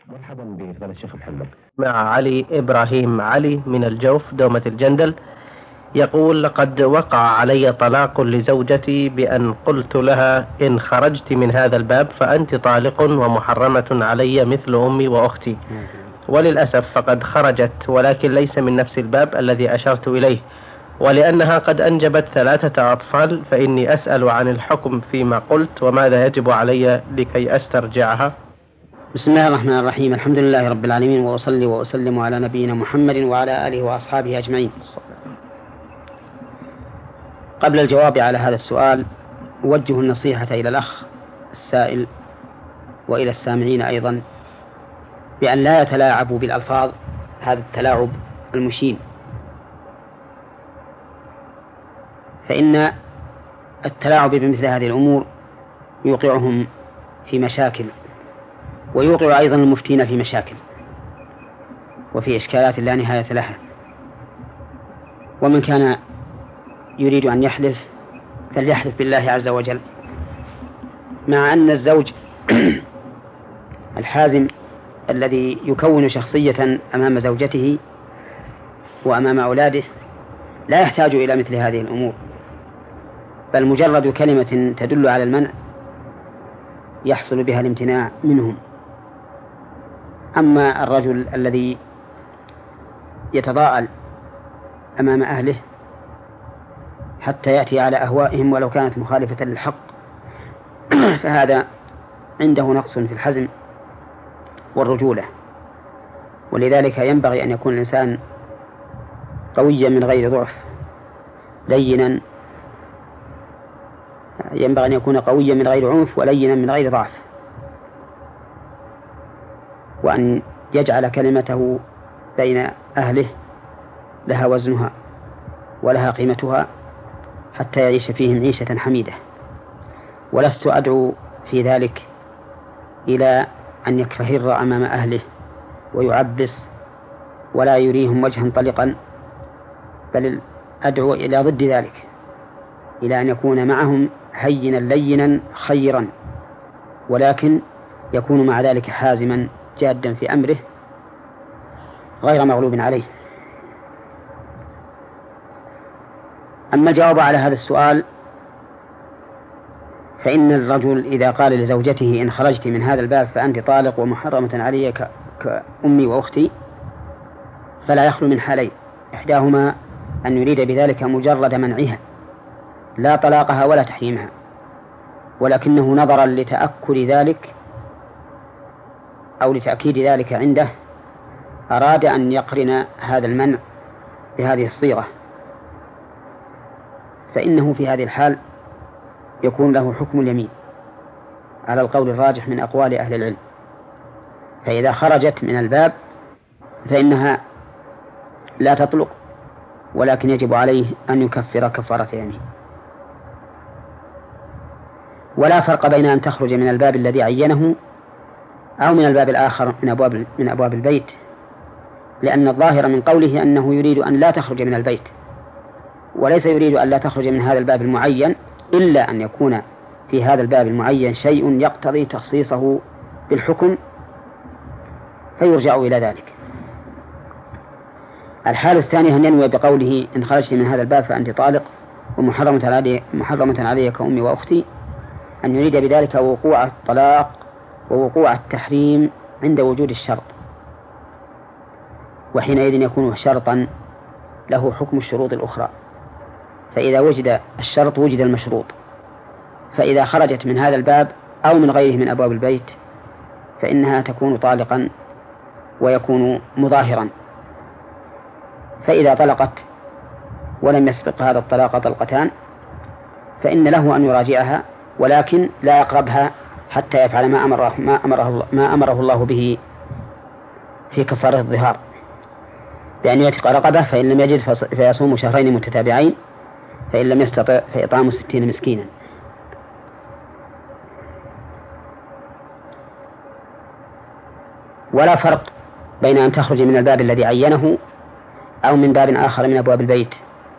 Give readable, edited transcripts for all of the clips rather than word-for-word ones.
مرحبا بفضيلة الشيخ محمد. مع علي إبراهيم علي من الجوف دومة الجندل، يقول: لقد وقع علي طلاق لزوجتي بأن قلت لها إن خرجت من هذا الباب فأنت طالق ومحرمة علي مثل أمي وأختي، وللأسف فقد خرجت، ولكن ليس من نفس الباب الذي أشرت إليه، ولأنها قد أنجبت 3 أطفال، فإني أسأل عن الحكم فيما قلت وماذا يجب علي لكي أسترجعها. بسم الله الرحمن الرحيم. الحمد لله رب العالمين، وأصلي وأسلم على نبينا محمد وعلى آله وأصحابه أجمعين. قبل الجواب على هذا السؤال أوجه النصيحة إلى الأخ السائل وإلى السامعين أيضا بأن لا يتلاعبوا بالألفاظ هذا التلاعب المشين، فإن التلاعب بمثل هذه الأمور يوقعهم في مشاكل، ويوقع أيضا المفتين في مشاكل وفي إشكالات لا نهاية لها. ومن كان يريد أن يحلف فليحلف بالله عز وجل، مع أن الزوج الحازم الذي يكون شخصية أمام زوجته وأمام أولاده لا يحتاج إلى مثل هذه الأمور، بل مجرد كلمة تدل على المنع يحصل بها الامتناع منهم. أما الرجل الذي يتضاءل أمام أهله حتى يأتي على أهوائهم ولو كانت مخالفة للحق فهذا عنده نقص في الحزم والرجولة، ولذلك ينبغي أن يكون الإنسان قويا من غير ضعف، لينا، ينبغي أن يكون قويا من غير عنف ولينا من غير ضعف، وأن يجعل كلمته بين أهله لها وزنها ولها قيمتها حتى يعيش فيهم عيشة حميدة. ولست أدعو في ذلك إلى أن يكفهر أمام أهله ويعبس ولا يريهم وجها طلقا، بل أدعو إلى ضد ذلك، إلى أن يكون معهم هينا لينا خيرا، ولكن يكون مع ذلك حازما جادا في أمره غير مغلوب عليه. أما الجواب على هذا السؤال فإن الرجل إذا قال لزوجته إن خرجت من هذا الباب فأنت طالق ومحرمة علي كأمي وأختي، فلا يخلو من حالين: إحداهما أن يريد بذلك مجرد منعها لا طلاقها ولا تحريمها، ولكنه نظرا لتأكد ذلك أو لتأكيد ذلك عنده أراد أن يقرن هذا المنع بهذه الصيغة، فإنه في هذه الحال يكون له حكم اليمين على القول الراجح من أقوال أهل العلم. فإذا خرجت من الباب فإنها لا تطلق، ولكن يجب عليه أن يكفر كفارة يمين. ولا فرق بين أن تخرج من الباب الذي عينه أو من الباب الآخر من أبواب البيت، لأن الظاهر من قوله أنه يريد أن لا تخرج من البيت، وليس يريد أن لا تخرج من هذا الباب المعين، إلا أن يكون في هذا الباب المعين شيء يقتضي تخصيصه بالحكم فيرجع إلى ذلك. الحالة الثانية أن ينوي بقوله إن خرجت من هذا الباب فأنت طالق ومحرمة علي كأمي وأختي، أن يريد بذلك وقوع الطلاق ووقوع التحريم عند وجود الشرط، وحينئذ يكون شرطا له حكم الشروط الأخرى، فإذا وجد الشرط وجد المشروط. فإذا خرجت من هذا الباب أو من غيره من أبواب البيت فإنها تكون طالقا ويكون مظاهرا. فإذا طلقت ولم يسبق هذا الطلاق طلقتان فإن له أن يراجعها، ولكن لا يقربها حتى يفعل ما أمره الله به في كفارة الظهار، بأن يعتق رقبة، فإن لم يجد فيصوم 2 شهرين متتابعين، فإن لم يستطع فإطعام 60 مسكينا. ولا فرق بين أن تخرج من الباب الذي عينه أو من باب آخر من أبواب البيت،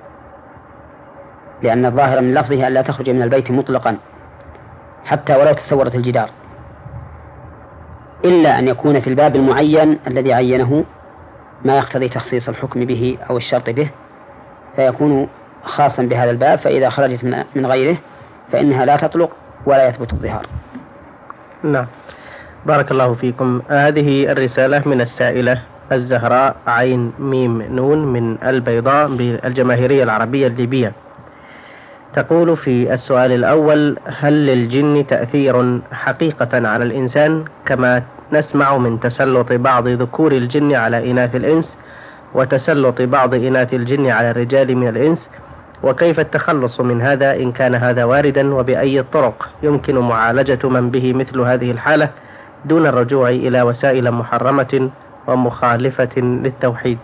لأن الظاهر من لفظه أن لا تخرج من البيت مطلقا حتى ولو تسورت الجدار. إلا أن يكون في الباب المعين الذي عينه ما يقتضي تخصيص الحكم به أو الشرط به، فيكون خاصا بهذا الباب، فإذا خرجت من غيره فإنها لا تطلق ولا يثبت الظهار. نعم، بارك الله فيكم. هذه الرسالة من السائلة الزهراء عين ميم نون من البيضاء بالجماهيرية العربية الليبية، تقول في السؤال الأول: هل للجن تأثير حقيقة على الإنسان كما نسمع من تسلط بعض ذكور الجن على إناث الإنس وتسلط بعض إناث الجن على الرجال من الإنس؟ وكيف التخلص من هذا إن كان هذا واردا؟ وبأي الطرق يمكن معالجة من به مثل هذه الحالة دون الرجوع إلى وسائل محرمة ومخالفة للتوحيد؟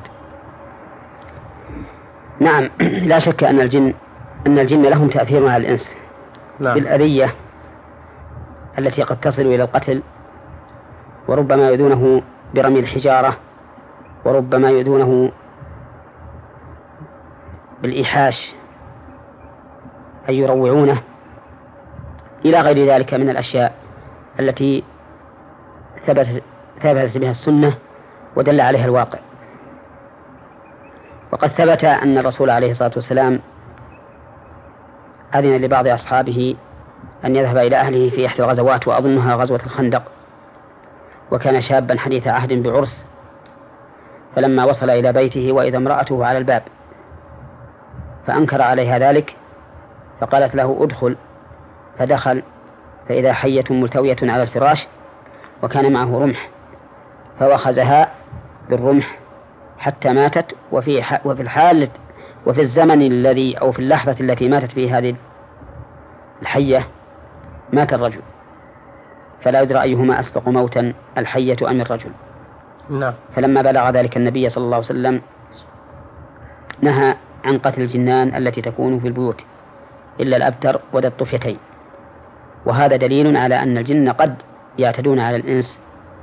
نعم، لا شك أن الجن لهم تأثير على الإنس. نعم. بالأذية التي قد تصل إلى القتل، وربما يؤذونه برمي الحجارة، وربما يؤذونه بالإيحاش أي يروعونه، إلى غير ذلك من الأشياء التي ثبتت بها السنة ودل عليها الواقع. وقد ثبت أن الرسول عليه الصلاة والسلام أذن لبعض أصحابه أن يذهب إلى أهله في إحدى الغزوات، وأظنها غزوة الخندق، وكان شابا حديث عهد بعرس، فلما وصل إلى بيته وإذا امرأته على الباب فأنكر عليها ذلك، فقالت له: ادخل. فدخل فإذا حية ملتوية على الفراش وكان معه رمح، فوخزها بالرمح حتى ماتت. وفي الزمن الذي أو في اللحظة التي ماتت فيه هذه الحية مات الرجل، فلا يدرى أيهما أسبق موتا، الحية أم الرجل. نعم. فلما بلغ ذلك النبي صلى الله عليه وسلم نهى عن قتل الجنان التي تكون في البيوت إلا الأبتر وذا الطفيتين، وهذا دليل على أن الجن قد يعتدون على الإنس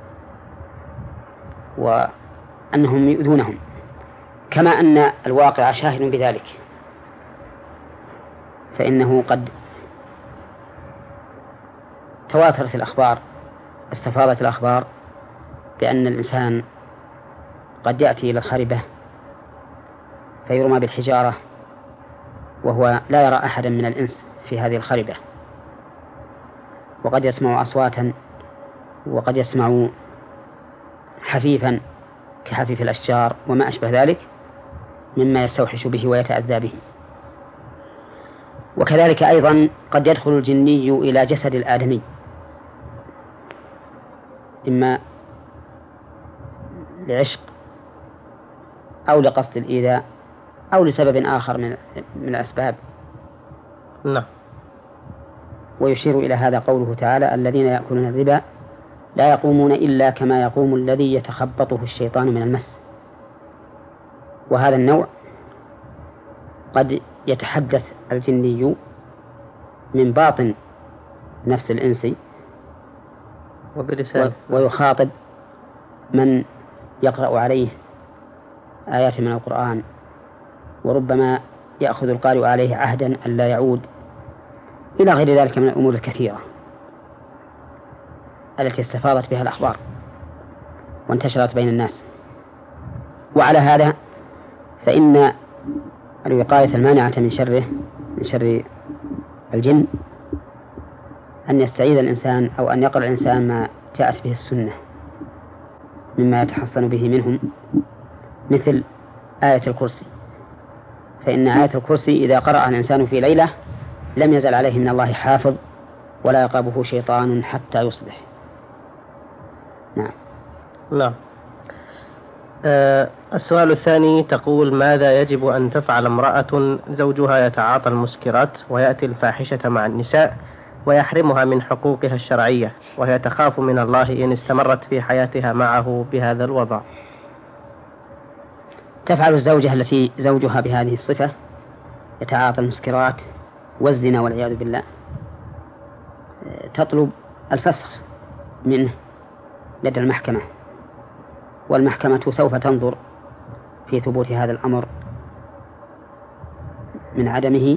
وأنهم يؤذونهم، كما أن الواقع شاهد بذلك، فإنه قد تواترت الأخبار، استفاضت الأخبار بأن الإنسان قد يأتي إلى الخربة فيرمى بالحجارة وهو لا يرى أحدا من الإنس في هذه الخربة، وقد يسمع أصواتا، وقد يسمع حفيفا كحفيف الأشجار وما أشبه ذلك مما يستوحش به ويتأذى به. وكذلك أيضا قد يدخل الجني إلى جسد الآدمي، إما لعشق أو لقصد الإيذاء أو لسبب آخر من الأسباب. نعم. ويشير إلى هذا قوله تعالى: الذين يأكلون الربا لا يقومون إلا كما يقوم الذي يتخبطه الشيطان من المس. وهذا النوع قد يتحدث الجني من باطن نفس الإنسي ويخاطب من يقرأ عليه آيات من القرآن، وربما يأخذ القارئ عليه عهدا ألا يعود، إلى غير ذلك من الأمور الكثيرة التي استفاضت بها الأخبار وانتشرت بين الناس. وعلى هذا فإن الوقاية المانعة من شر الجن أن يستعيذ الإنسان أو أن يقرأ الإنسان ما جاءت به السنة مما يتحصن به منهم، مثل آية الكرسي، فإن آية الكرسي إذا قرأ الإنسان في ليلة لم يزل عليه من الله حافظ ولا يقربه شيطان حتى يصبح. نعم. نعم. السؤال الثاني تقول: ماذا يجب أن تفعل امرأة زوجها يتعاطى المسكرات ويأتي الفاحشة مع النساء ويحرمها من حقوقها الشرعية، وهي تخاف من الله إن استمرت في حياتها معه بهذا الوضع؟ تفعل الزوجة التي زوجها بهذه الصفة يتعاطى المسكرات والزنا والعياذ بالله تطلب الفسخ منه لدى المحكمة، والمحكمة سوف تنظر في ثبوت هذا الأمر من عدمه،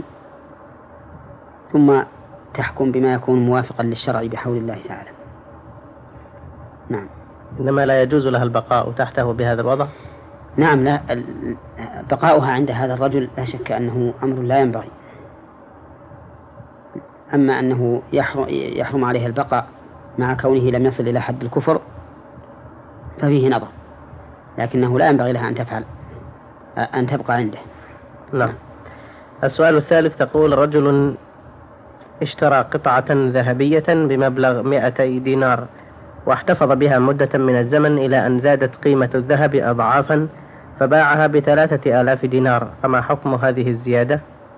ثم تحكم بما يكون موافقا للشرع بحول الله تعالى. نعم. إنما لا يجوز لها البقاء تحته بهذا الوضع؟ نعم، لا، بقاؤها عند هذا الرجل لا شك أنه أمر لا ينبغي. أما أنه يحرم عليها البقاء مع كونه لم يصل إلى حد الكفر ففيه نظر، لكنه لا ينبغي لها أن تبقى عنده. نعم. السؤال الثالث، تقول: رجل اشترى قطعة ذهبية بمبلغ 200 دينار واحتفظ بها مدة من الزمن إلى أن زادت قيمة الذهب أضعافا فباعها ب3,000 دينار، فما حكم هذه الزيادة؟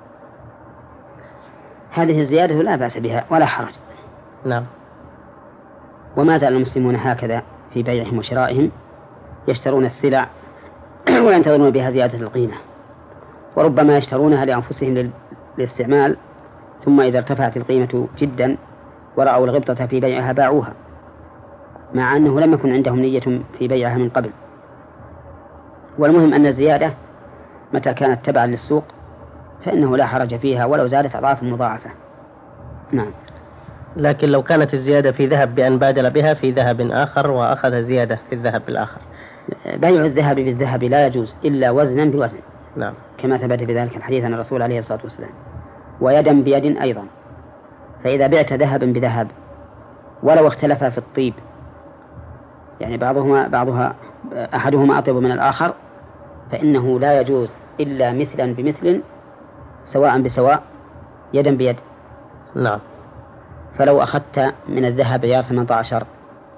هذه الزيادة لا بأس بها ولا حرج. نعم. وما زال المسلمون هكذا في بيعهم وشرائهم، يشترون السلع وينتظرون بها زيادة القيمة، وربما يشترونها لأنفسهم للاستعمال، ثم إذا ارتفعت القيمة جدا ورأوا الغبطة في بيعها باعوها، مع أنه لم يكن عندهم نية في بيعها من قبل. والمهم أن الزيادة متى كانت تبعا للسوق فإنه لا حرج فيها ولو زادت أضعاف مضاعفة. نعم. لكن لو كانت الزيادة في ذهب بأن بادل بها في ذهب آخر وأخذ زيادة في الذهب الآخر؟ بيع الذهب بالذهب لا يجوز إلا وزنا بوزن. نعم. كما ثبت في ذلك الحديث عن الرسول عليه الصلاة والسلام. ويدا بيد أيضا. فإذا بعت ذهبا بذهب ولو اختلف في الطيب، يعني أحدهما أطيب من الآخر، فإنه لا يجوز إلا مثلا بمثل سواء بسواء يدا بيد. نعم. فلو أخذت من الذهب عيار 18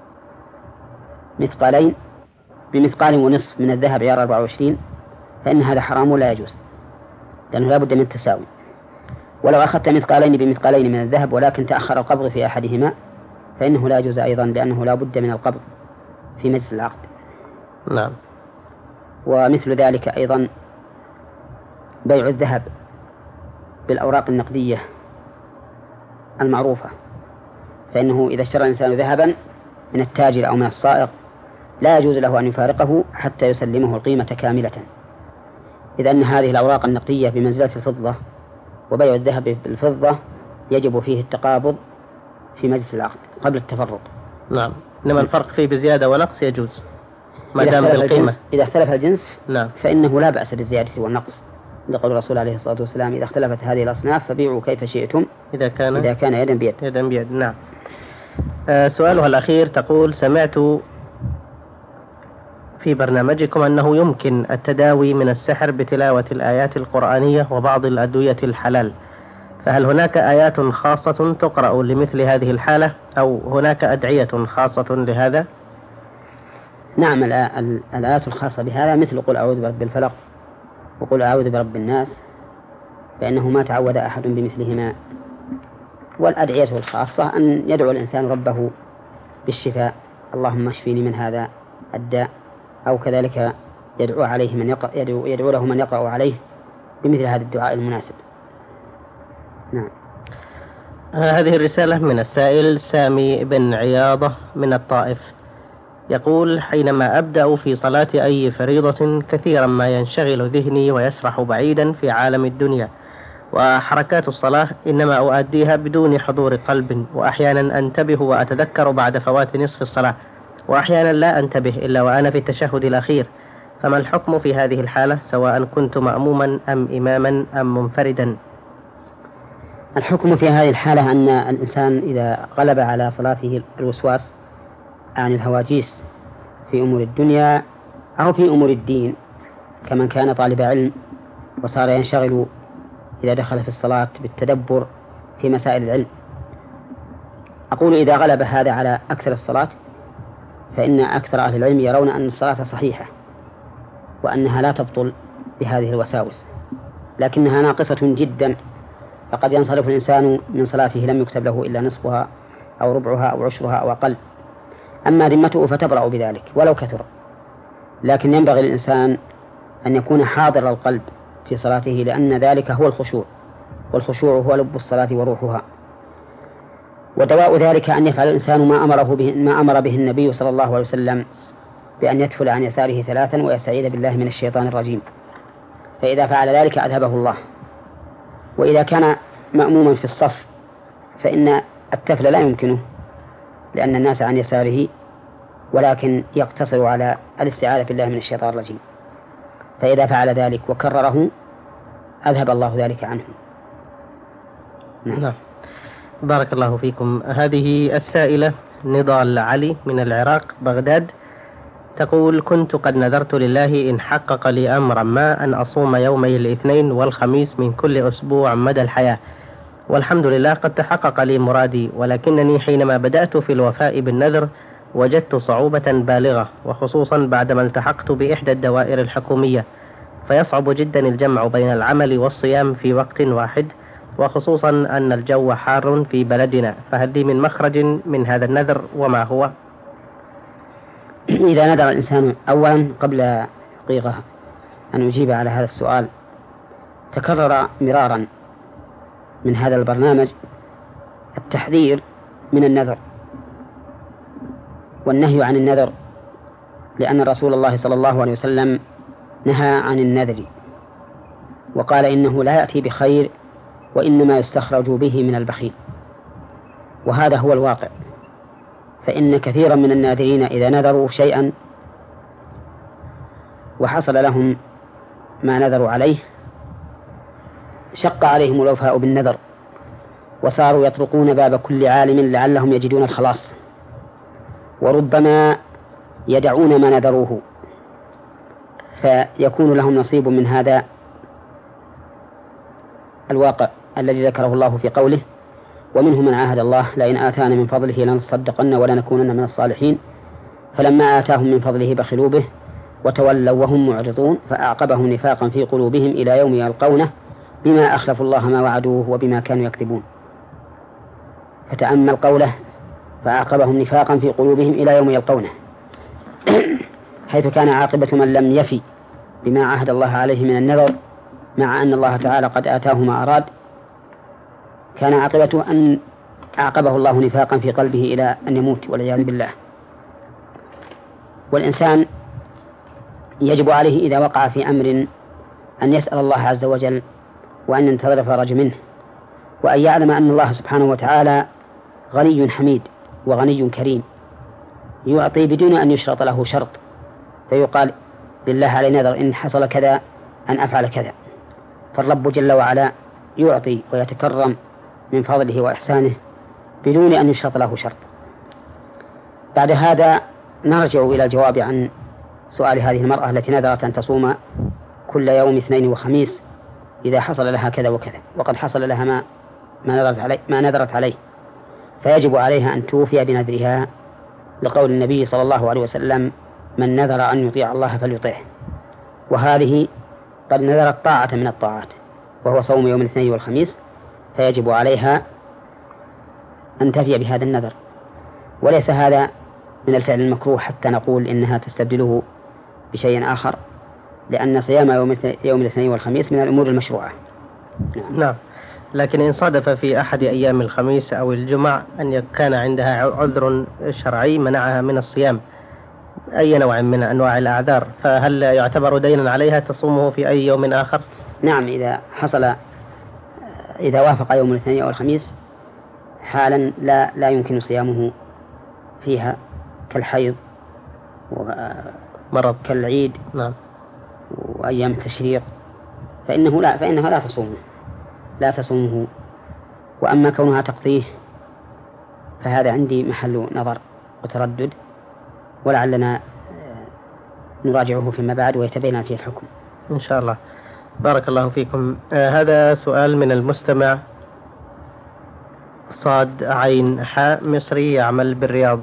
مثقالين بمثقال ونصف من الذهب عيار 24 فإن هذا حرام ولا يجوز، لأنه لا بد من التساوي. ولو أخذت مثقالين بمثقالين من الذهب ولكن تأخر القبض في أحدهما فإنه لا يجوز أيضا، لأنه لا بد من القبض في مجلس العقد. نعم. ومثل ذلك أيضا بيع الذهب بالأوراق النقدية المعروفة، فإنه إذا اشترى الإنسان ذهبا من التاجر أو من الصائغ لا يجوز له أن يفارقه حتى يسلمه القيمة كاملة، إذ أن هذه الأوراق النقدية بمنزلة الفضة، وبيع الذهب بالفضة يجب فيه التقابض في مجلس العقد قبل التفرق. نعم. إنما الفرق فيه بزيادة ونقص يجوز ما دام بالقيمة. إذا اختلف الجنس نعم. فإنه لا بأس بالزيادة والنقص، لقول الرسول عليه الصلاة والسلام: إذا اختلفت هذه الأصناف فبيعوا كيف شئتم إذا كان يدا بيد. يدا بيد. نعم. سؤالها الأخير، تقول: سمعت في برنامجكم أنه يمكن التداوي من السحر بتلاوة الآيات القرآنية وبعض الأدوية الحلال، فهل هناك آيات خاصة تقرأ لمثل هذه الحالة أو هناك أدعية خاصة لهذا؟ نعم، الآيات الخاصة بهذا مثل قل أعوذ برب الفلق وقل أعوذ برب الناس، فإنه ما تعود أحد بمثلهما. والأدعية الخاصة أن يدعو الإنسان ربه بالشفاء: اللهم اشفيني من هذا الداء، أو كذلك يدعو له من يقرأ عليه بمثل هذا الدعاء المناسب. نعم. هذه الرسالة من السائل سامي بن عياضة من الطائف، يقول: حينما أبدأ في صلاة أي فريضة كثيرا ما ينشغل ذهني ويسرح بعيدا في عالم الدنيا، وحركات الصلاة إنما أؤديها بدون حضور قلب، وأحيانا أنتبه وأتذكر بعد فوات نصف الصلاة، وأحيانا لا أنتبه إلا وأنا في التشهد الأخير، فما الحكم في هذه الحالة سواء كنت مأموما أم إماما أم منفردا؟ الحكم في هذه الحالة أن الإنسان إذا غلب على صلاته الوسواس عن الهواجيس في أمور الدنيا أو في أمور الدين، كمن كان طالب علم وصار ينشغل إذا دخل في الصلاة بالتدبر في مسائل العلم، أقول إذا غلب هذا على أكثر الصلاة فإن أكثر أهل العلم يرون أن الصلاة صحيحة وأنها لا تبطل بهذه الوساوس، لكنها ناقصة جدا، فقد ينصرف الإنسان من صلاته لم يكتب له إلا نصفها أو ربعها أو عشرها أو أقل، أما ذمته فتبرأ بذلك ولو كثر. لكن ينبغي للإنسان أن يكون حاضر القلب في صلاته، لأن ذلك هو الخشوع، والخشوع هو لب الصلاة وروحها. ودواء ذلك أن يفعل الإنسان ما أمر به النبي صلى الله عليه وسلم، بأن يدفل عن يساره 3 ويستعيذ بالله من الشيطان الرجيم، فإذا فعل ذلك أذهبه الله. وإذا كان مأموما في الصف فإن التفل لا يمكنه، لأن الناس عن يساره ولكن يقتصر على الاستعاذة بالله من الشيطان الرجيم، فإذا فعل ذلك وكرره أذهب الله ذلك عنه. نعم. بارك الله فيكم. هذه السائلة نضال علي من العراق بغداد تقول: كنت قد نذرت لله إن حقق لي أمرا ما أن أصوم يومي الاثنين والخميس من كل أسبوع مدى الحياة، والحمد لله قد تحقق لي مرادي، ولكنني حينما بدأت في الوفاء بالنذر وجدت صعوبة بالغة، وخصوصا بعدما التحقت بإحدى الدوائر الحكومية، فيصعب جدا الجمع بين العمل والصيام في وقت واحد، وخصوصا أن الجو حار في بلدنا، فهل لي من مخرج من هذا النذر وما هو؟ إذا نذر الإنسان، أولا قبل دقيقة أن أجيب على هذا السؤال، تكرر مرارا من هذا البرنامج التحذير من النذر والنهي عن النذر، لأن رسول الله صلى الله عليه وسلم نهى عن النذر وقال إنه لا يأتي بخير وإنما يستخرج به من البخيل، وهذا هو الواقع. فإن كثيرا من الناذرين إذا نذروا شيئا وحصل لهم ما نذروا عليه شق عليهم الوفاء بالنذر، وصاروا يطرقون باب كل عالم لعلهم يجدون الخلاص، وربما يدعون ما نذروه، فيكون لهم نصيب من هذا الواقع الذي ذكره الله في قوله: ومنهم من عاهد الله لئن آتانا من فضله لنصدقن ولنكونن من الصالحين، فلما آتاهم من فضله بخلوا به وتولوا وهم معرضون، فأعقبهم نفاقا في قلوبهم إلى يوم يلقونه بما أخلفوا الله ما وعدوه وبما كانوا يكذبون. فتأمل قوله: فأعقبهم نفاقا في قلوبهم إلى يوم يلقونه، حيث كان عاقبة من لم يفي بما عهد الله عليه من النذر، مع أن الله تعالى قد آتاه ما أراد، كان عاقبته أن أعقبه الله نفاقا في قلبه إلى أن يموت والعياذ بالله. والإنسان يجب عليه إذا وقع في أمر أن يسأل الله عز وجل وأن ينتظر الفرج منه، وأن يعلم أن الله سبحانه وتعالى غني حميد وغني كريم، يعطي بدون أن يشرط له شرط، فيقال لله علي نذر إن حصل كذا أن أفعل كذا، فالرب جل وعلا يعطي ويتكرم من فضله وإحسانه بدون أن يشرط له شرط. بعد هذا نرجع إلى الجواب عن سؤال هذه المرأة التي نذرت أن تصوم كل يوم اثنين وخميس إذا حصل لها كذا وكذا، وقد حصل لها ما نذرت عليه، فيجب عليها أن توفي بنذرها، لقول النبي صلى الله عليه وسلم: من نذر أن يطيع الله فليطيعه. وهذه قد نذرت طاعة من الطاعات وهو صوم يوم الاثنين والخميس، فيجب عليها أن تفي بهذا النذر، وليس هذا من الفعل المكروه حتى نقول إنها تستبدله بشيء آخر، لأن صيام يوم الاثنين والخميس من الأمور المشروعة. نعم. لكن إن صادف في أحد أيام الخميس أو الجمعة أن كان عندها عذر شرعي منعها من الصيام، أي نوع من أنواع الأعذار، فهل يعتبر دينا عليها تصومه في أي يوم آخر؟ نعم، إذا وافق يوم الاثنين أو الخميس حالا لا يمكن صيامه فيها، كالحيض ومرض كالعيد، نعم، وأيام التشريق، فإنها لا تصومه. وأما كونها تقضيه فهذا عندي محل نظر وتردد، ولعلنا نراجعه فيما بعد ويتبين فيه الحكم إن شاء الله. بارك الله فيكم. هذا سؤال من المستمع صاد عين حاء مصري يعمل بالرياض،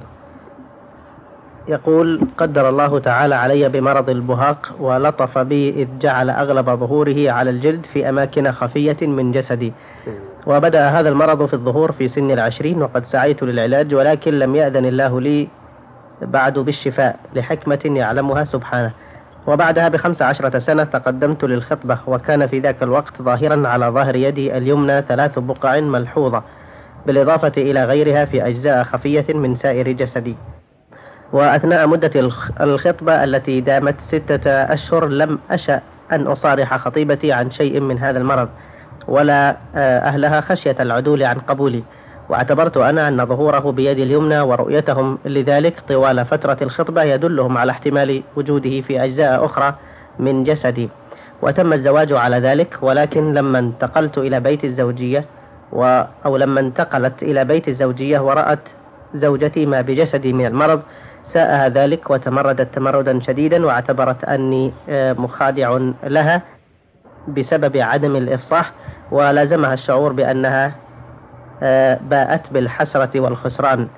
يقول: قدر الله تعالى علي بمرض البهاق ولطف بي إذ جعل أغلب ظهوره على الجلد في أماكن خفية من جسدي، وبدأ هذا المرض في الظهور في سن 20، وقد سعيت للعلاج ولكن لم يأذن الله لي بعد بالشفاء لحكمة يعلمها سبحانه. وبعدها ب15 سنة تقدمت للخطبة، وكان في ذاك الوقت ظاهرا على ظهر يدي اليمنى 3 بقع ملحوظة، بالإضافة إلى غيرها في أجزاء خفية من سائر جسدي. وأثناء مدة الخطبة التي دامت 6 أشهر لم أشأ أن أصارح خطيبتي عن شيء من هذا المرض ولا أهلها خشية العدول عن قبولي، واعتبرت أنا أن ظهوره بيد اليمنى ورؤيتهم لذلك طوال فترة الخطبة يدلهم على احتمال وجوده في أجزاء أخرى من جسدي، وتم الزواج على ذلك. ولكن لما انتقلت إلى بيت الزوجية لما انتقلت إلى بيت الزوجية ورأت زوجتي ما بجسدي من المرض ساءها ذلك وتمردت تمردا شديدا، واعتبرت أني مخادع لها بسبب عدم الإفصاح، ولازمها الشعور بأنها باءت بالحسرة والخسران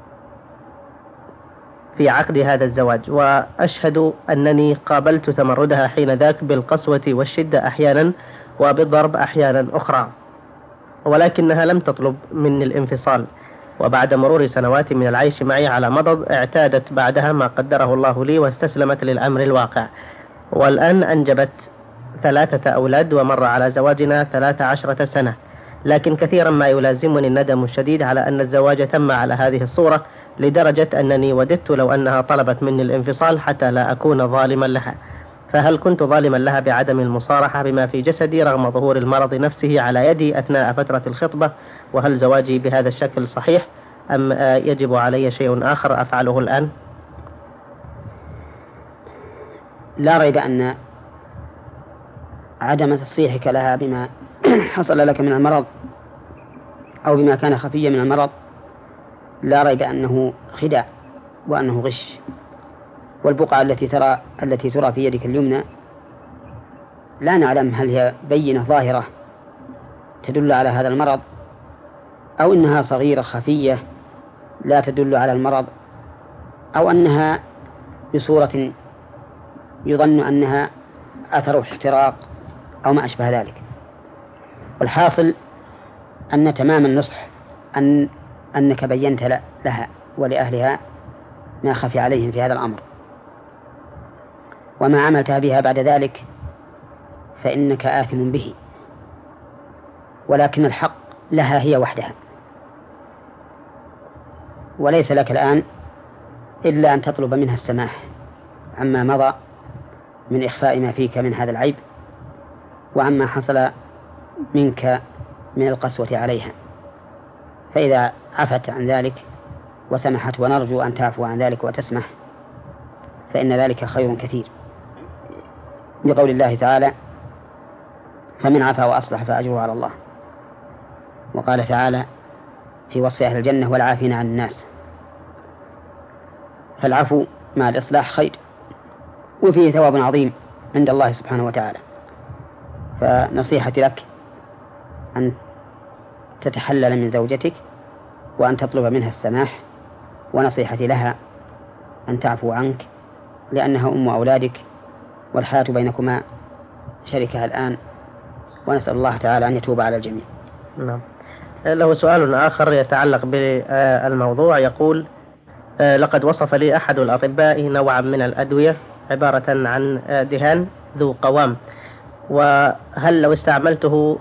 في عقد هذا الزواج. وأشهد أنني قابلت تمردها حين ذاك بالقسوة والشدة أحيانا وبالضرب أحيانا أخرى، ولكنها لم تطلب مني الانفصال. وبعد مرور سنوات من العيش معي على مضض اعتادت بعدها ما قدره الله لي واستسلمت للأمر الواقع، والآن أنجبت 3 أولاد ومر على زواجنا 13 سنة. لكن كثيرا ما يلازمني الندم الشديد على أن الزواج تم على هذه الصورة، لدرجة أنني وددت لو أنها طلبت مني الانفصال حتى لا أكون ظالما لها. فهل كنت ظالما لها بعدم المصارحة بما في جسدي رغم ظهور المرض نفسه على يدي أثناء فترة الخطبة؟ وهل زواجي بهذا الشكل صحيح أم يجب علي شيء آخر أفعله الآن؟ لا ريب أن عدم تصريحك لها بما حصل لك من المرض أو بما كان خفيا من المرض لا ريب أنه خداع وأنه غش. والبقعة التي ترى في يدك اليمنى لا نعلم هل هي بينة ظاهرة تدل على هذا المرض أو أنها صغيرة خفية لا تدل على المرض، أو أنها بصورة يظن أنها أثر احتراق أو ما أشبه ذلك. والحاصل أن تمام النصح أنك بينت لها ولأهلها ما خفي عليهم في هذا الأمر، وما عملتها بها بعد ذلك فإنك آثم به، ولكن الحق لها هي وحدها، وليس لك الآن إلا أن تطلب منها السماح عما مضى من إخفاء ما فيك من هذا العيب وعما حصل منك من القسوة عليها. فإذا عفت عن ذلك وسمحت، ونرجو أن تعفو عن ذلك وتسمح، فإن ذلك خير كثير، بقول الله تعالى: فمن عفا وأصلح فأجره على الله. وقال تعالى في وصف أهل الجنة: والعافين عن الناس. فالعفو مع الإصلاح خير، وفيه ثواب عظيم عند الله سبحانه وتعالى. فنصيحتي لك أن تتحلل من زوجتك وأن تطلب منها السماح، ونصيحتي لها أن تعفو عنك لأنها أم أولادك والحياة بينكما شركها الآن، ونسأل الله تعالى أن يتوب على الجميع. نعم. له سؤال آخر يتعلق بالموضوع، يقول: لقد وصف لي أحد الأطباء نوعا من الأدوية عبارة عن دهان ذو قوام، وهل لو استعملته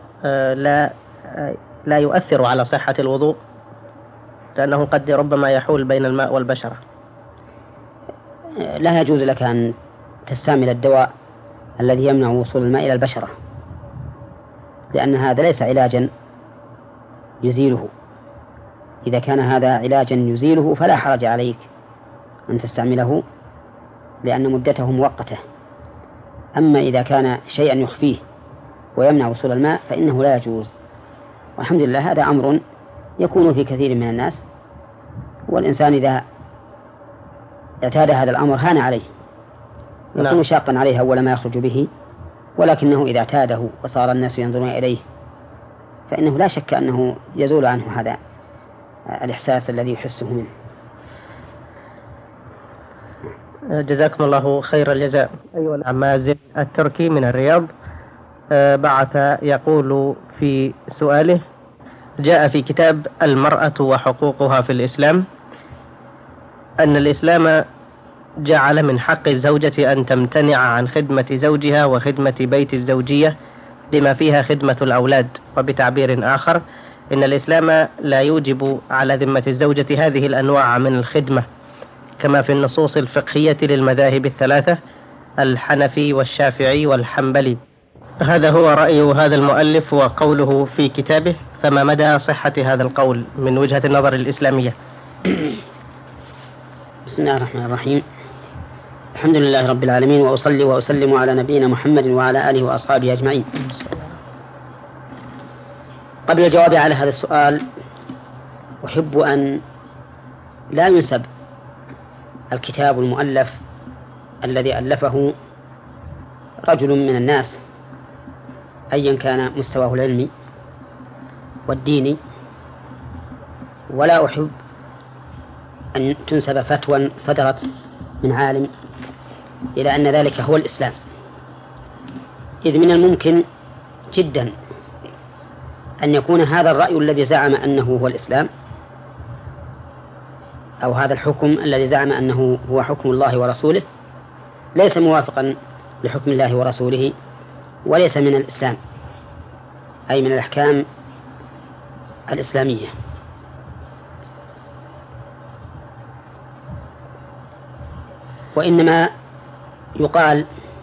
لا يؤثر على صحة الوضوء، لأنه قد ربما يحول بين الماء والبشرة؟ لا يجوز لك أن تستعمل الدواء الذي يمنع وصول الماء إلى البشرة، لأن هذا ليس علاجا يزيله. إذا كان هذا علاجا يزيله فلا حرج عليك أن تستعمله، لأن مدته مؤقتة. أما إذا كان شيئا يخفيه ويمنع وصول الماء فإنه لا يجوز. والحمد لله هذا أمر يكون في كثير من الناس، والإنسان إذا اعتاد هذا الأمر هان عليه، يكون شاقا عليه أول ما يخرج به، ولكنه إذا اعتاده وصار الناس ينظرون إليه فإنه لا شك أنه يزول عنه هذا الإحساس الذي يحسه منه. جزاكم الله خير الجزاء. أيها العمازل التركي من الرياض بعث يقول في سؤاله: جاء في كتاب المرأة وحقوقها في الإسلام أن الإسلام جعل من حق الزوجة أن تمتنع عن خدمة زوجها وخدمة بيت الزوجية بما فيها خدمة الأولاد، وبتعبير آخر إن الإسلام لا يوجب على ذمة الزوجة هذه الأنواع من الخدمة كما في النصوص الفقهية للمذاهب الثلاثة الحنفي والشافعي والحنبلي. هذا هو رأي هذا المؤلف وقوله في كتابه، فما مدى صحة هذا القول من وجهة النظر الإسلامية؟ بسم الله الرحمن الرحيم. الحمد لله رب العالمين، وأصلي وأسلم على نبينا محمد وعلى آله وأصحابه أجمعين. قبل الجواب على هذا السؤال أحب أن لا ينسب الكتاب المؤلف الذي ألفه رجل من الناس أيا كان مستواه العلمي والديني، ولا أحب أن تنسب فتوى صدرت من عالم إلى أن ذلك هو الإسلام، إذ من الممكن جدا أن يكون هذا الرأي الذي زعم أنه هو الإسلام، أو هذا الحكم الذي زعم أنه هو حكم الله ورسوله، ليس موافقا لحكم الله ورسوله، وليس من الإسلام، أي من الأحكام الإسلامية. وإنما يقال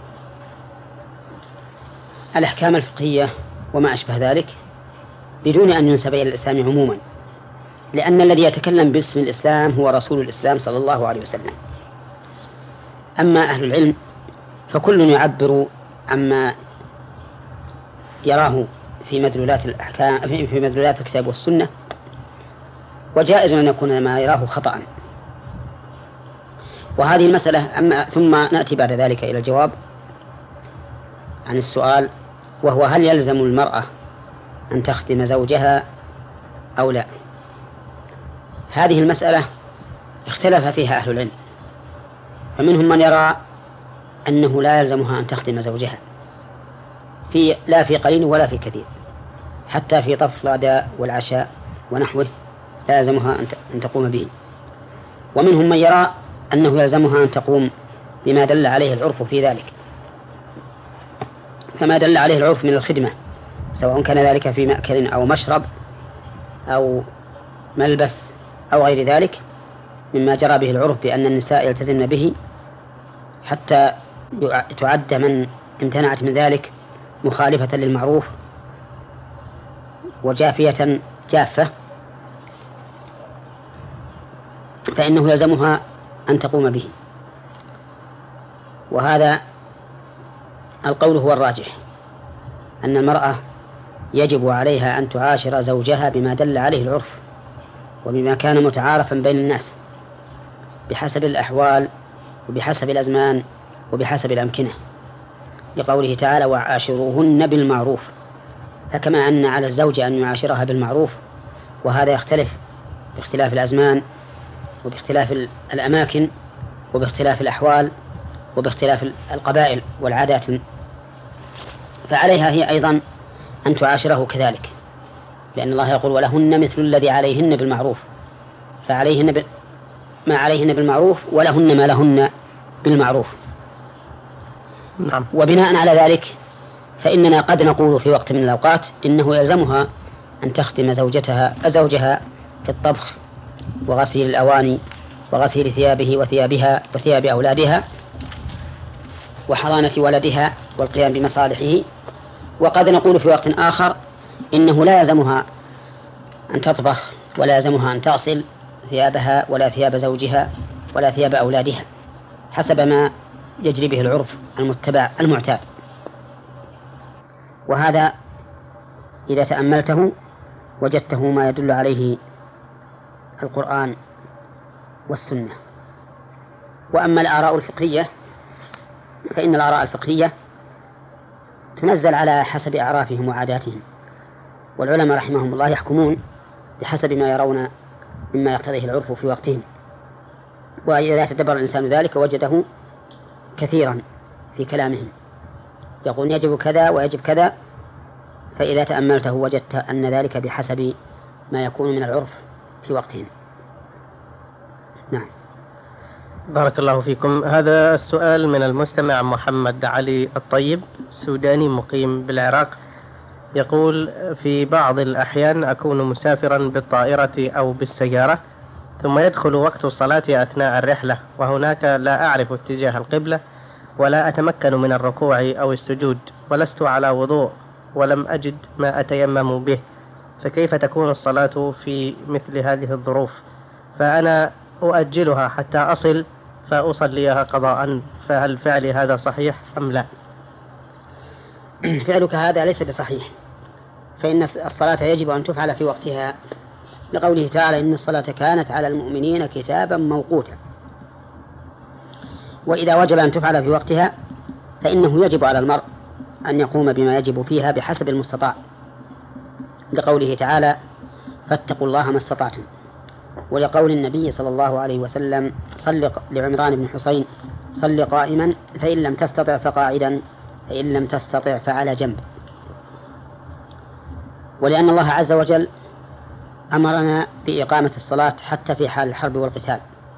الأحكام الفقهية وما أشبه ذلك بدون أن ينسب إلى الإسلام عموما، لأن الذي يتكلم باسم الإسلام هو رسول الإسلام صلى الله عليه وسلم. أما أهل العلم فكل يعبر عما يراه في مدلولات الأحكام في مدلولات الكتاب والسنة، وجائز أن يكون ما يراه خطأ. وهذه المسألة ثم نأتي بعد ذلك إلى الجواب عن السؤال، وهو هل يلزم المرأة أن تختم زوجها أو لا؟ هذه المسألة اختلف فيها أهل العلم، فمنهم من يرى أنه لا يلزمها أن تختم زوجها لا في قليل ولا في كثير، حتى في طفل الغداء والعشاء ونحوه لا يلزمها أن تقوم به. ومنهم من يرى أنه يلزمها أن تقوم بما دل عليه العرف في ذلك، كما دل عليه العرف من الخدمة، سواء كان ذلك في مأكل أو مشرب أو ملبس أو غير ذلك مما جرى به العرف بأن النساء يلتزمن به، حتى تعد من امتنعت من ذلك مخالفة للمعروف وجافية جافة، فإنه يلزمها أن تقوم به. وهذا القول هو الراجح، أن المرأة يجب عليها أن تعاشر زوجها بما دل عليه العرف وبما كان متعارفا بين الناس بحسب الأحوال وبحسب الأزمان وبحسب الأمكنة، لقوله تعالى وعاشروهن بالمعروف. فكما أن على الزوج أن يعاشرها بالمعروف، وهذا يختلف باختلاف الأزمان وباختلاف الأماكن وباختلاف الأحوال وباختلاف القبائل والعادات، فعليها هي أيضا أن تعاشره كذلك، لأن الله يقول ولهن مثل الذي عليهن بالمعروف، فعليهن ما عليهن بالمعروف ولهن ما لهن بالمعروف. نعم. وبناء على ذلك فإننا قد نقول في وقت من الأوقات إنه يلزمها أن تخدم زوجها في الطبخ وغسيل الأواني وغسيل ثيابه وثيابها وثياب أولادها وحضانة ولدها والقيام بمصالحه. وقد نقول في وقت آخر إنه لا يلزمها أن تطبخ ولا يلزمها أن تغسل ثيابها ولا ثياب زوجها ولا ثياب أولادها، حسب ما يجري به العرف المتبع المعتاد. وهذا إذا تأملته وجدته ما يدل عليه القرآن والسنة. وأما الآراء الفقهية فإن الآراء الفقهية تنزل على حسب أعرافهم وعاداتهم، والعلماء رحمهم الله يحكمون بحسب ما يرون مما يقتضيه العرف في وقتهم. وإذا تدبر الإنسان ذلك وجده كثيرا في كلامهم، يقول يجب كذا ويجب كذا، فإذا تأملته وجدت أن ذلك بحسب ما يكون من العرف في وقتهم. نعم. بارك الله فيكم. هذا السؤال من المستمع محمد علي الطيب، سوداني مقيم بالعراق، يقول في بعض الأحيان أكون مسافرا بالطائرة أو بالسيارة، ثم يدخل وقت الصلاة أثناء الرحلة، وهناك لا أعرف اتجاه القبلة ولا أتمكن من الركوع أو السجود، ولست على وضوء ولم أجد ما أتيمم به، فكيف تكون الصلاة في مثل هذه الظروف؟ فأنا أؤجلها حتى أصل فأصليها قضاء، فهل فعلي هذا صحيح أم لا؟ فعلك هذا ليس بصحيح، فإن الصلاة يجب أن تفعل في وقتها، لقوله تعالى: إن الصلاة كانت على المؤمنين كتابا موقوتا. وإذا وجب أن تفعل في وقتها فإنه يجب على المرء أن يقوم بما يجب فيها بحسب المستطاع، لقوله تعالى: فاتقوا الله ما استطعتم، ولقول النبي صلى الله عليه وسلم: صل لعمران بن حسين: صل قائما فإن لم تستطع فقاعدا فإن لم تستطع فعلى جنب. ولأن الله عز وجل أمرنا بإقامة الصلاة حتى في حال الحرب والقتال،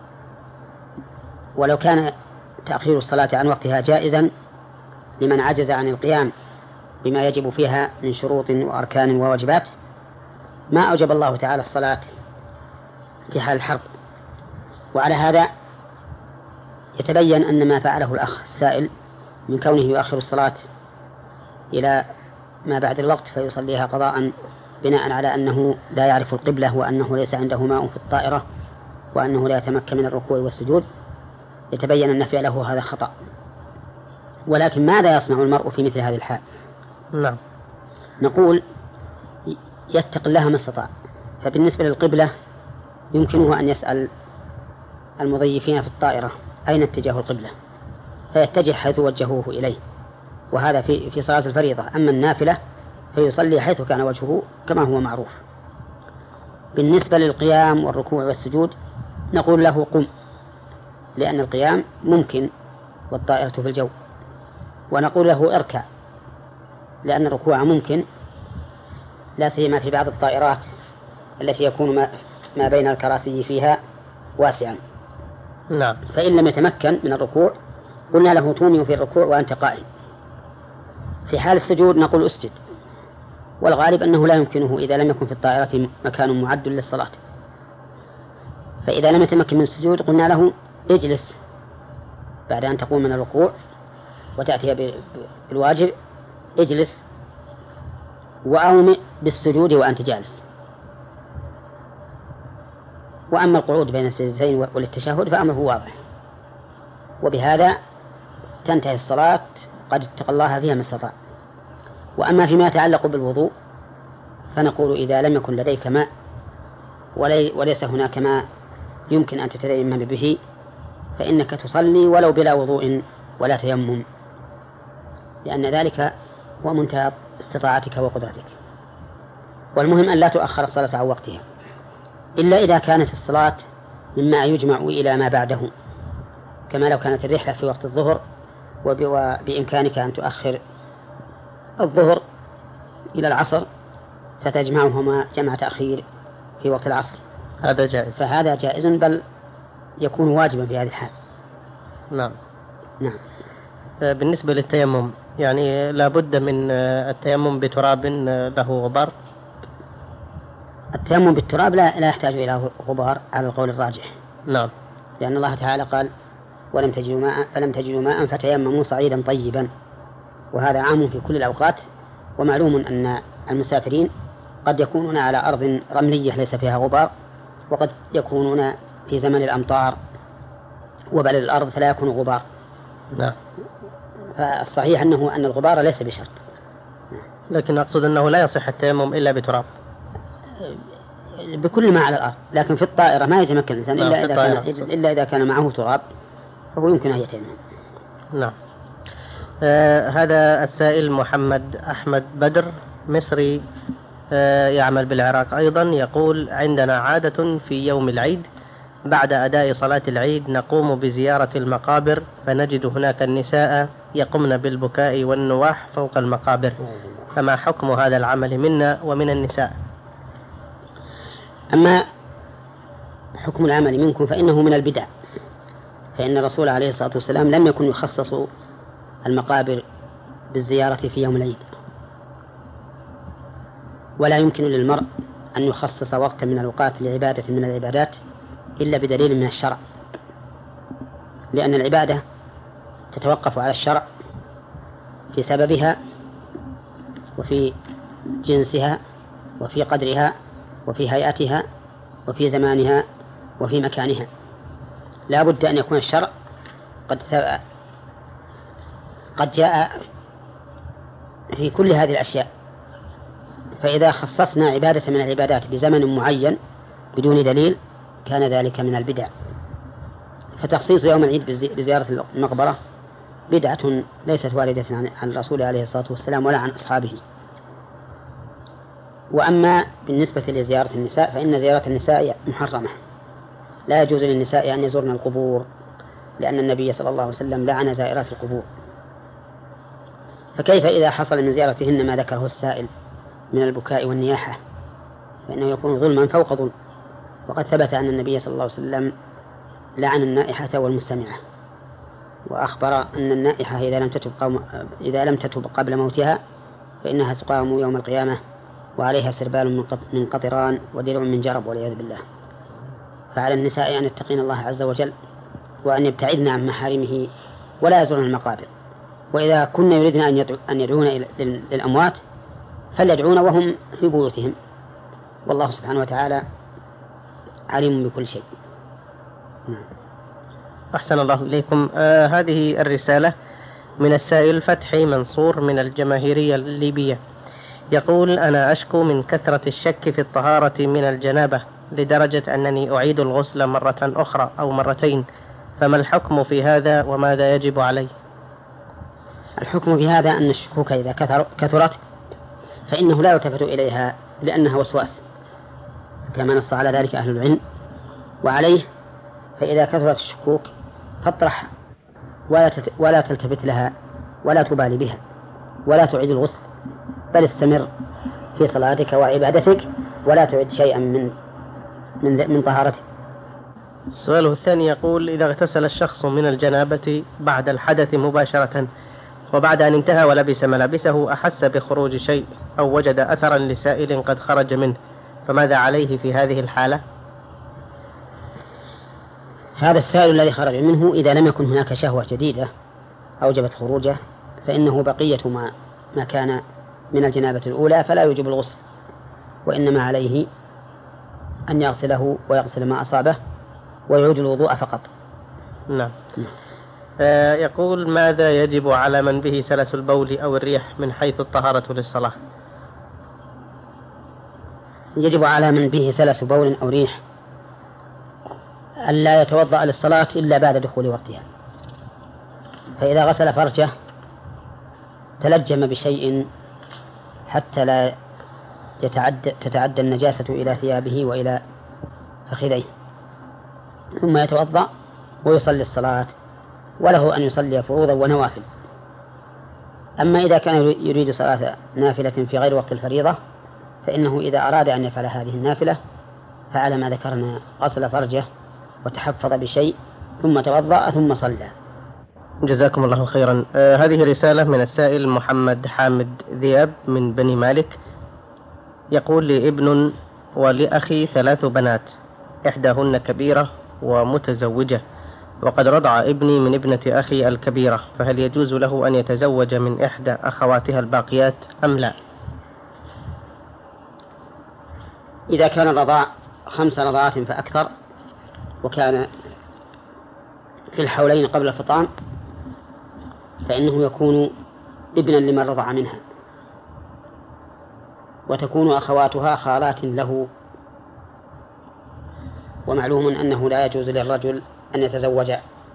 ولو كان تأخير الصلاة عن وقتها جائزا لمن عجز عن القيام بما يجب فيها من شروط وأركان وواجبات ما أوجب الله تعالى الصلاة في حال الحرب. وعلى هذا يتبين أن ما فعله الأخ السائل من كونه يؤخر الصلاة إلى ما بعد الوقت فيصليها قضاء بناء على أنه لا يعرف القبلة وأنه ليس عنده ماء في الطائرة وأنه لا يتمكن من الركوع والسجود، يتبين أن فعله هذا خطأ. ولكن ماذا يصنع المرء في مثل هذه الحال؟ نعم. نقول: يتق الله ما استطاع. فبالنسبة للقبلة يمكنه أن يسأل المضيفين في الطائرة أين اتجاه القبلة، فيتجه حيث وجهوه إليه، وهذا في صلاة الفريضة. أما النافلة فيصلي حيث كان وجهه كما هو معروف. بالنسبة للقيام والركوع والسجود نقول له: قم، لأن القيام ممكن والطائرة في الجو. ونقول له: اركع، لأن الركوع ممكن، لا سيما في بعض الطائرات التي يكون ما بين الكراسي فيها واسعا. نعم. فإن لم يتمكن من الركوع قلنا له: تومي في الركوع وأنت قائم. في حال السجود نقول: اسجد، والغالب أنه لا يمكنه إذا لم يكن في الطائرة مكان معد للصلاة. فإذا لم يتمكن من السجود قلنا له: اجلس بعد أن تقوم من الركوع وتأتي بالواجب، اجلس وأومئ بالسجود وأنت جالس. وأما القعود بين السجدتين والتشهد فأمره واضح. وبهذا تنتهي الصلاة قد اتقى الله فيها ما استطاع. وأما فيما يتعلق بالوضوء فنقول: إذا لم يكن لديك ماء وليس هناك ماء يمكن أن تتيمم به فإنك تصلي ولو بلا وضوء ولا تيمم، لأن ذلك هو منتهى استطاعتك وقدرتك. والمهم أن لا تؤخر الصلاة عن وقتها إلا إذا كانت الصلاة مما يجمع إلى ما بعده، كما لو كانت الرحلة في وقت الظهر وبإمكانك أن تؤخر الظهر إلى العصر فتجمعهما جمع تأخير في وقت العصر، هذا جائز. فهذا جائز، بل يكون واجبا في هذه الحال. نعم. نعم. بالنسبة للتيمم يعني لا بد من التيمم بتراب له غبار؟ التيمم بالتراب لا يحتاج إلى غبار على القول الراجح. نعم. لأن الله تعالى قال: فلم تجدوا ماء فتيمموا صعيدا طيبا، وهذا عام في كل الأوقات. ومعلوم أن المسافرين قد يكونون على أرض رملية ليس فيها غبار، وقد يكونون في زمن الأمطار وبلل الأرض فلا يكون غبار. نعم. فالصحيح أن الغبار ليس بشرط. لكن أقصد أنه لا يصح التيمم إلا بتراب بكل ما على الأرض، لكن في الطائرة ما يتمكن الإنسان إلا إذا كان معه تراب فهو يمكن أن يتيمم. نعم. هذا السائل محمد أحمد بدر مصري يعمل بالعراق أيضا، يقول: عندنا عادة في يوم العيد بعد أداء صلاة العيد نقوم بزيارة المقابر، فنجد هناك النساء يقمن بالبكاء والنواح فوق المقابر، فما حكم هذا العمل منا ومن النساء؟ أما حكم العمل منكم فإنه من البدع، فإن الرسول عليه الصلاة والسلام لم يكن يخصص المقابر بالزيارة في يوم العيد، ولا يمكن للمرء أن يخصص وقتا من الأوقات لعبادة من العبادات إلا بدليل من الشرع، لأن العبادة تتوقف على الشرع في سببها وفي جنسها وفي قدرها وفي هيئتها وفي زمانها وفي مكانها. لا بد أن يكون الشرع قد جاء في كل هذه الأشياء. فإذا خصصنا عبادة من العبادات بزمن معين بدون دليل كان ذلك من البدع. فتخصيص يوم العيد بزيارة المقبرة بدعة ليست واردة عن الرسول عليه الصلاة والسلام ولا عن أصحابه. وأما بالنسبة لزيارة النساء فإن زيارة النساء محرمة، لا يجوز للنساء أن يزورن القبور، لأن النبي صلى الله عليه وسلم لعن زائرات القبور. فكيف إذا حصل من زيارتهن ما ذكره السائل من البكاء والنياحة، فإنه يكون ظلما فوق ظلم. وقد ثبت أن النبي صلى الله عليه وسلم لعن النائحة والمستمعة، وأخبر أن النائحة إذا لم تتب قبل موتها فإنها تقام يوم القيامة وعليها سربال من قطران ودرع من جرب والعياذ بالله. فعلى النساء أن يتقين الله عز وجل وأن يبتعدن عن محارمه ولا يزورن المقابر. وإذا كنا يريدن أن يدعون للأموات فليدعون وهم في بيوتهم، والله سبحانه وتعالى عليم بكل شيء. أحسن الله إليكم. هذه الرسالة من السائل فتحي منصور من الجماهيرية الليبية، يقول: أنا أشكو من كثرة الشك في الطهارة من الجنابة لدرجة أنني أعيد الغسل مرة أخرى أو مرتين، فما الحكم في هذا وماذا يجب علي؟ الحكم في هذا أن الشكوك إذا كثرت فإنه لا يلتفت إليها لأنها وسواس، كما نص على ذلك أهل العلم. وعليه فإذا كثرت الشكوك فاطرح ولا تلتفت لها ولا تبالي بها ولا تعيد الغسل، بل استمر في صلاتك وعبادتك ولا تعد شيئا من طهارتك. السؤال الثاني يقول: إذا اغتسل الشخص من الجنابة بعد الحدث مباشرة وبعد أن انتهى ولبس ملابسه أحس بخروج شيء أو وجد أثرا لسائل قد خرج منه، فماذا عليه في هذه الحالة؟ هذا السائل الذي خرج منه إذا لم يكن هناك شهوة جديدة أوجبت خروجه فإنه بقية ما كان من الجنابة الأولى فلا يوجب الغسل، وإنما عليه أن يغسله ويغسل ما أصابه ويعود الوضوء فقط. نعم. يقول: ماذا يجب على من به سلس البول أو الريح من حيث الطهارة للصلاة؟ يجب على من به سلس بول أو ريح ألا يتوضأ للصلاة إلا بعد دخول وقتها. فإذا غسل فرجه تلجم بشيء حتى لا تتعدى النجاسة إلى ثيابه وإلى فخذيه، ثم يتوضأ ويصلي الصلاة، وله أن يصلي فروضا ونوافل. أما إذا كان يريد صلاة نافلة في غير وقت الفريضة فإنه إذا أراد أن يفعل هذه النافلة فعلى ما ذكرنا: غسل فرجه وتحفظ بشيء ثم توضأ ثم صلى. جزاكم الله خيرا. هذه رسالة من السائل محمد حامد ذياب من بني مالك، يقول: لي ابن ولأخي 3 بنات، إحداهن كبيرة ومتزوجة، وقد رضع ابني من ابنة أخي الكبيرة، فهل يجوز له أن يتزوج من إحدى أخواتها الباقيات أم لا؟ إذا كان الرضاع 5 رضعات فأكثر وكان في الحولين قبل الفطام فإنه يكون ابنا لمن رضع منها، وتكون أخواتها خالات له. ومعلوم أنه لا يجوز للرجل أن يتزوج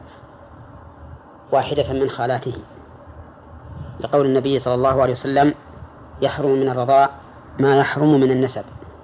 واحدة من خالاته، لقول النبي صلى الله عليه وسلم: يحرم من الرضاع ما يحرم من النسب.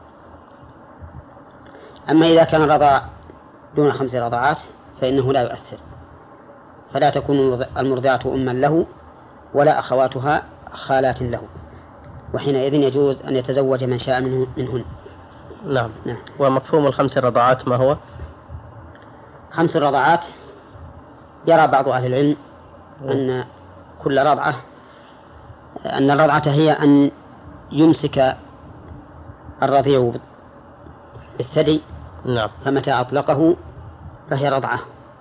أما إذا كان الرضاع دون 5 رضعات فإنه لا يؤثر، فلا تكون المرضعة أما له ولا أخواتها خالات له، وحينئذ يجوز أن يتزوج من شاء منهن. نعم. ومفهوم 5 رضعات ما هو؟ 5 رضعات يرى بعض أهل العلم أن كل رضعة أن الرضعة هي أن يمسك الرضيع بالثدي، نعم، فمتى أطلقه فهي رضعة،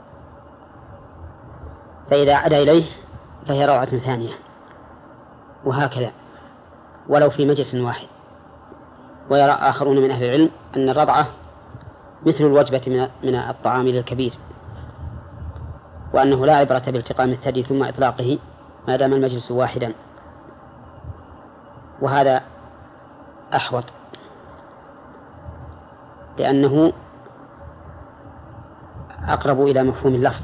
فإذا عاد إليه فهي رضعة ثانية، وهكذا ولو في مجلس واحد. ويرى آخرون من أهل العلم أن الرضعة مثل الوجبة من الطعام للكبير، وأنه لا عبرة بالتقام الثدي ثم إطلاقه ما دام المجلس واحدا، وهذا أحوط لأنه أقرب إلى مفهوم اللفظ،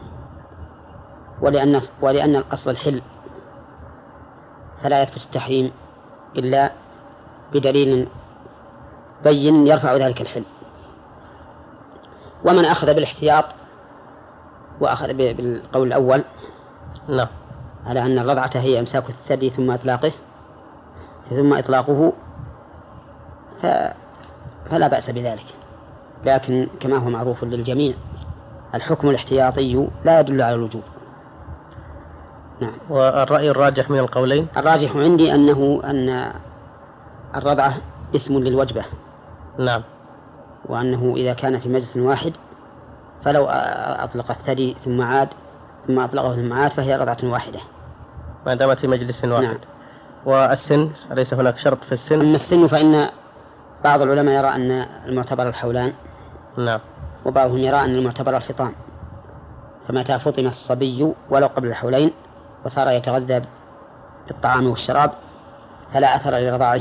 ولأن الأصل الحل، فلا يثبت التحريم إلا بدليل بين يرفع ذلك الحل. ومن أخذ بالاحتياط وأخذ بالقول الأول لا، على أن الرضعة هي إمساك الثدي ثم إطلاقه فلا بأس بذلك، لكن كما هو معروف للجميع الحكم الاحتياطي لا يدل على الوجوب. نعم. والرأي الراجح من القولين؟ الراجح عندي أن الرضعة اسم للوجبة. نعم. وأنه إذا كان في مجلس واحد فلو أطلق الثدي ثم أطلقه ثم عاد فهي رضعة واحدة ما دامت في مجلس واحد. نعم. والسن أليس هناك شرط في السن؟ أما السن فإن بعض العلماء يرى أن المعتبر الحولان. نعم. وبعضهم يرى أن المعتبر الفطام، فمتى فطم الصبي ولو قبل الحولين وصار يتغذى بالطعام والشراب فلا أثر لرضاعه.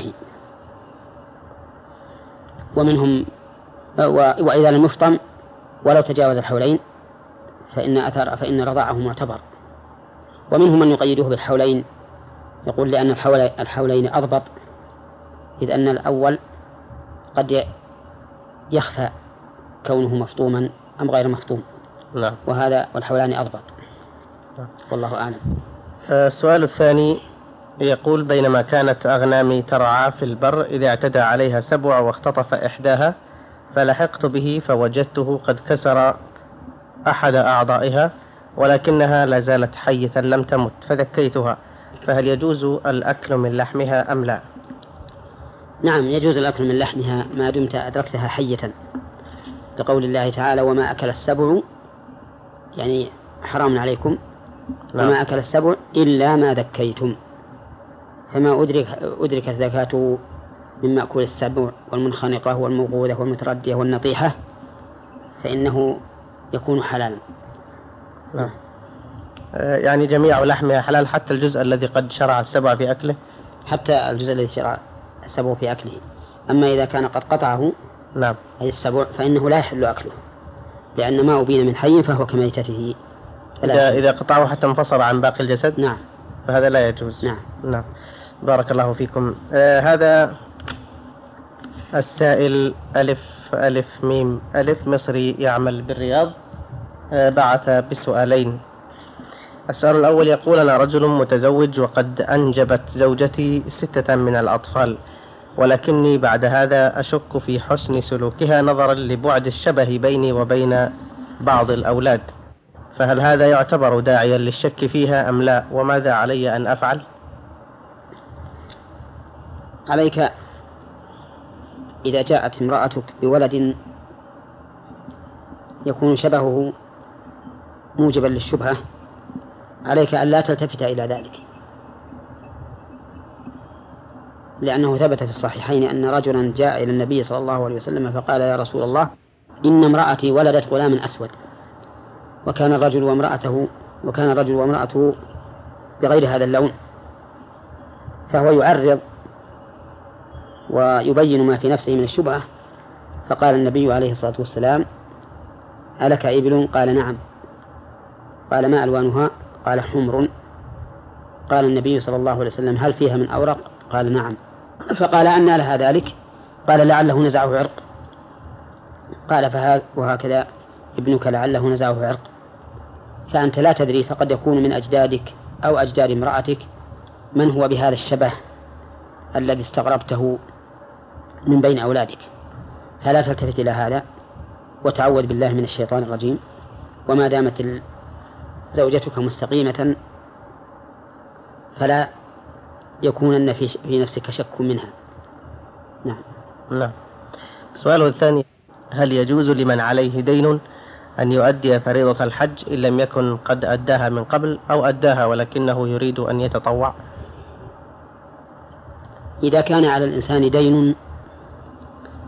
ومنهم وإذا لم يفطم ولو تجاوز الحولين فإن رضاعه معتبر. ومنهم من يقيده بالحولين، يقول لأن الحولين أضبط، إذ أن الأول قد يخفى كونه مفطوما أم غير مفطوم. نعم. وهذا والحولان أضبط. والله أعلم. السؤال الثاني يقول: بينما كانت أغنامي ترعى في البر إذا اعتدى عليها سبع واختطف إحداها فلحقت به فوجدته قد كسر أحد أعضائها ولكنها لا زالت حية لم تمت فذكيتها، فهل يجوز الأكل من لحمها أم لا؟ نعم، يجوز الأكل من لحمها ما دمت أدركتها حية، لقول الله تعالى: وما أكل السبع، يعني حرام عليكم. نعم. وما أكل السبع إلا ما ذكيتم، فما أدركت ذكاته من مأكول السبع والمنخنقة والموقوذة والمتردية والنطيحة فإنه يكون حلالا. نعم. يعني جميع لحمها حلال حتى الجزء الذي قد شرع السبع في أكله؟ حتى الجزء الذي شرع السبع في أكله. أما إذا كان قد قطعه نعم أي السبع فإنه لا يحل أكله، لأن ما أبين من حي فهو كميتته. إذا قطعه حتى انفصل عن باقي الجسد؟ نعم. فهذا لا يجوز. نعم. نعم. بارك الله فيكم. هذا السائل ألف ميم ألف مصري يعمل بالرياض بعث بسؤالين. السؤال الأول يقول: أنا رجل متزوج وقد أنجبت زوجتي 6 من الأطفال، ولكني بعد هذا أشك في حسن سلوكها نظرا لبعد الشبه بيني وبين بعض الأولاد، فهل هذا يعتبر داعيا للشك فيها أم لا؟ وماذا علي أن أفعل؟ عليك إذا جاءت امرأتك بولد يكون شبهه موجبا للشبهة عليك أن لا تلتفت إلى ذلك، لأنه ثبت في الصحيحين أن رجلا جاء إلى النبي صلى الله عليه وسلم فقال: يا رسول الله، إن امرأتي ولدت غلاما أسود، وكان الرجل وامرأته بغير هذا اللون، فهو يعرض ويبين ما في نفسه من الشبهة. فقال النبي عليه الصلاة والسلام: ألك إبل؟ قال: نعم. قال: ما ألوانها؟ قال: حمر. قال النبي صلى الله عليه وسلم: هل فيها من أورق؟ قال: نعم. فقال: أنى لها ذلك؟ قال: لعله نزعه عرق. قال: وهكذا ابنك لعله نزعه عرق. فأنت لا تدري، فقد يكون من أجدادك أو أجداد امرأتك من هو بهذا الشبه الذي استغربته من بين أولادك، فلا تلتفت إلى هذا وتعوذ بالله من الشيطان الرجيم. وما دامت زوجتك مستقيمة فلا يكونن في نفسك شك منها. نعم. نعم. السؤال الثاني: هل يجوز لمن عليه دين أن يؤدي فريضة الحج إن لم يكن قد أداها من قبل أو أداها ولكنه يريد أن يتطوع؟ إذا كان على الإنسان دين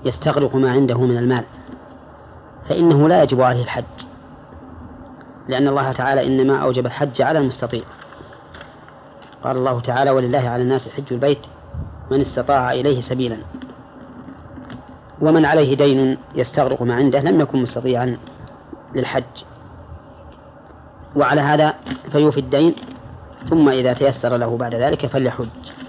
يستغرق ما عنده من المال فإنه لا يجب عليه الحج، لأن الله تعالى إنما أوجب الحج على المستطيع. قال الله تعالى: ولله على الناس حج البيت من استطاع إليه سبيلا. ومن عليه دين يستغرق ما عنده لم يكن مستطيعا للحج، وعلى هذا فيوفي الدين، ثم إذا تيسر له بعد ذلك فليحج.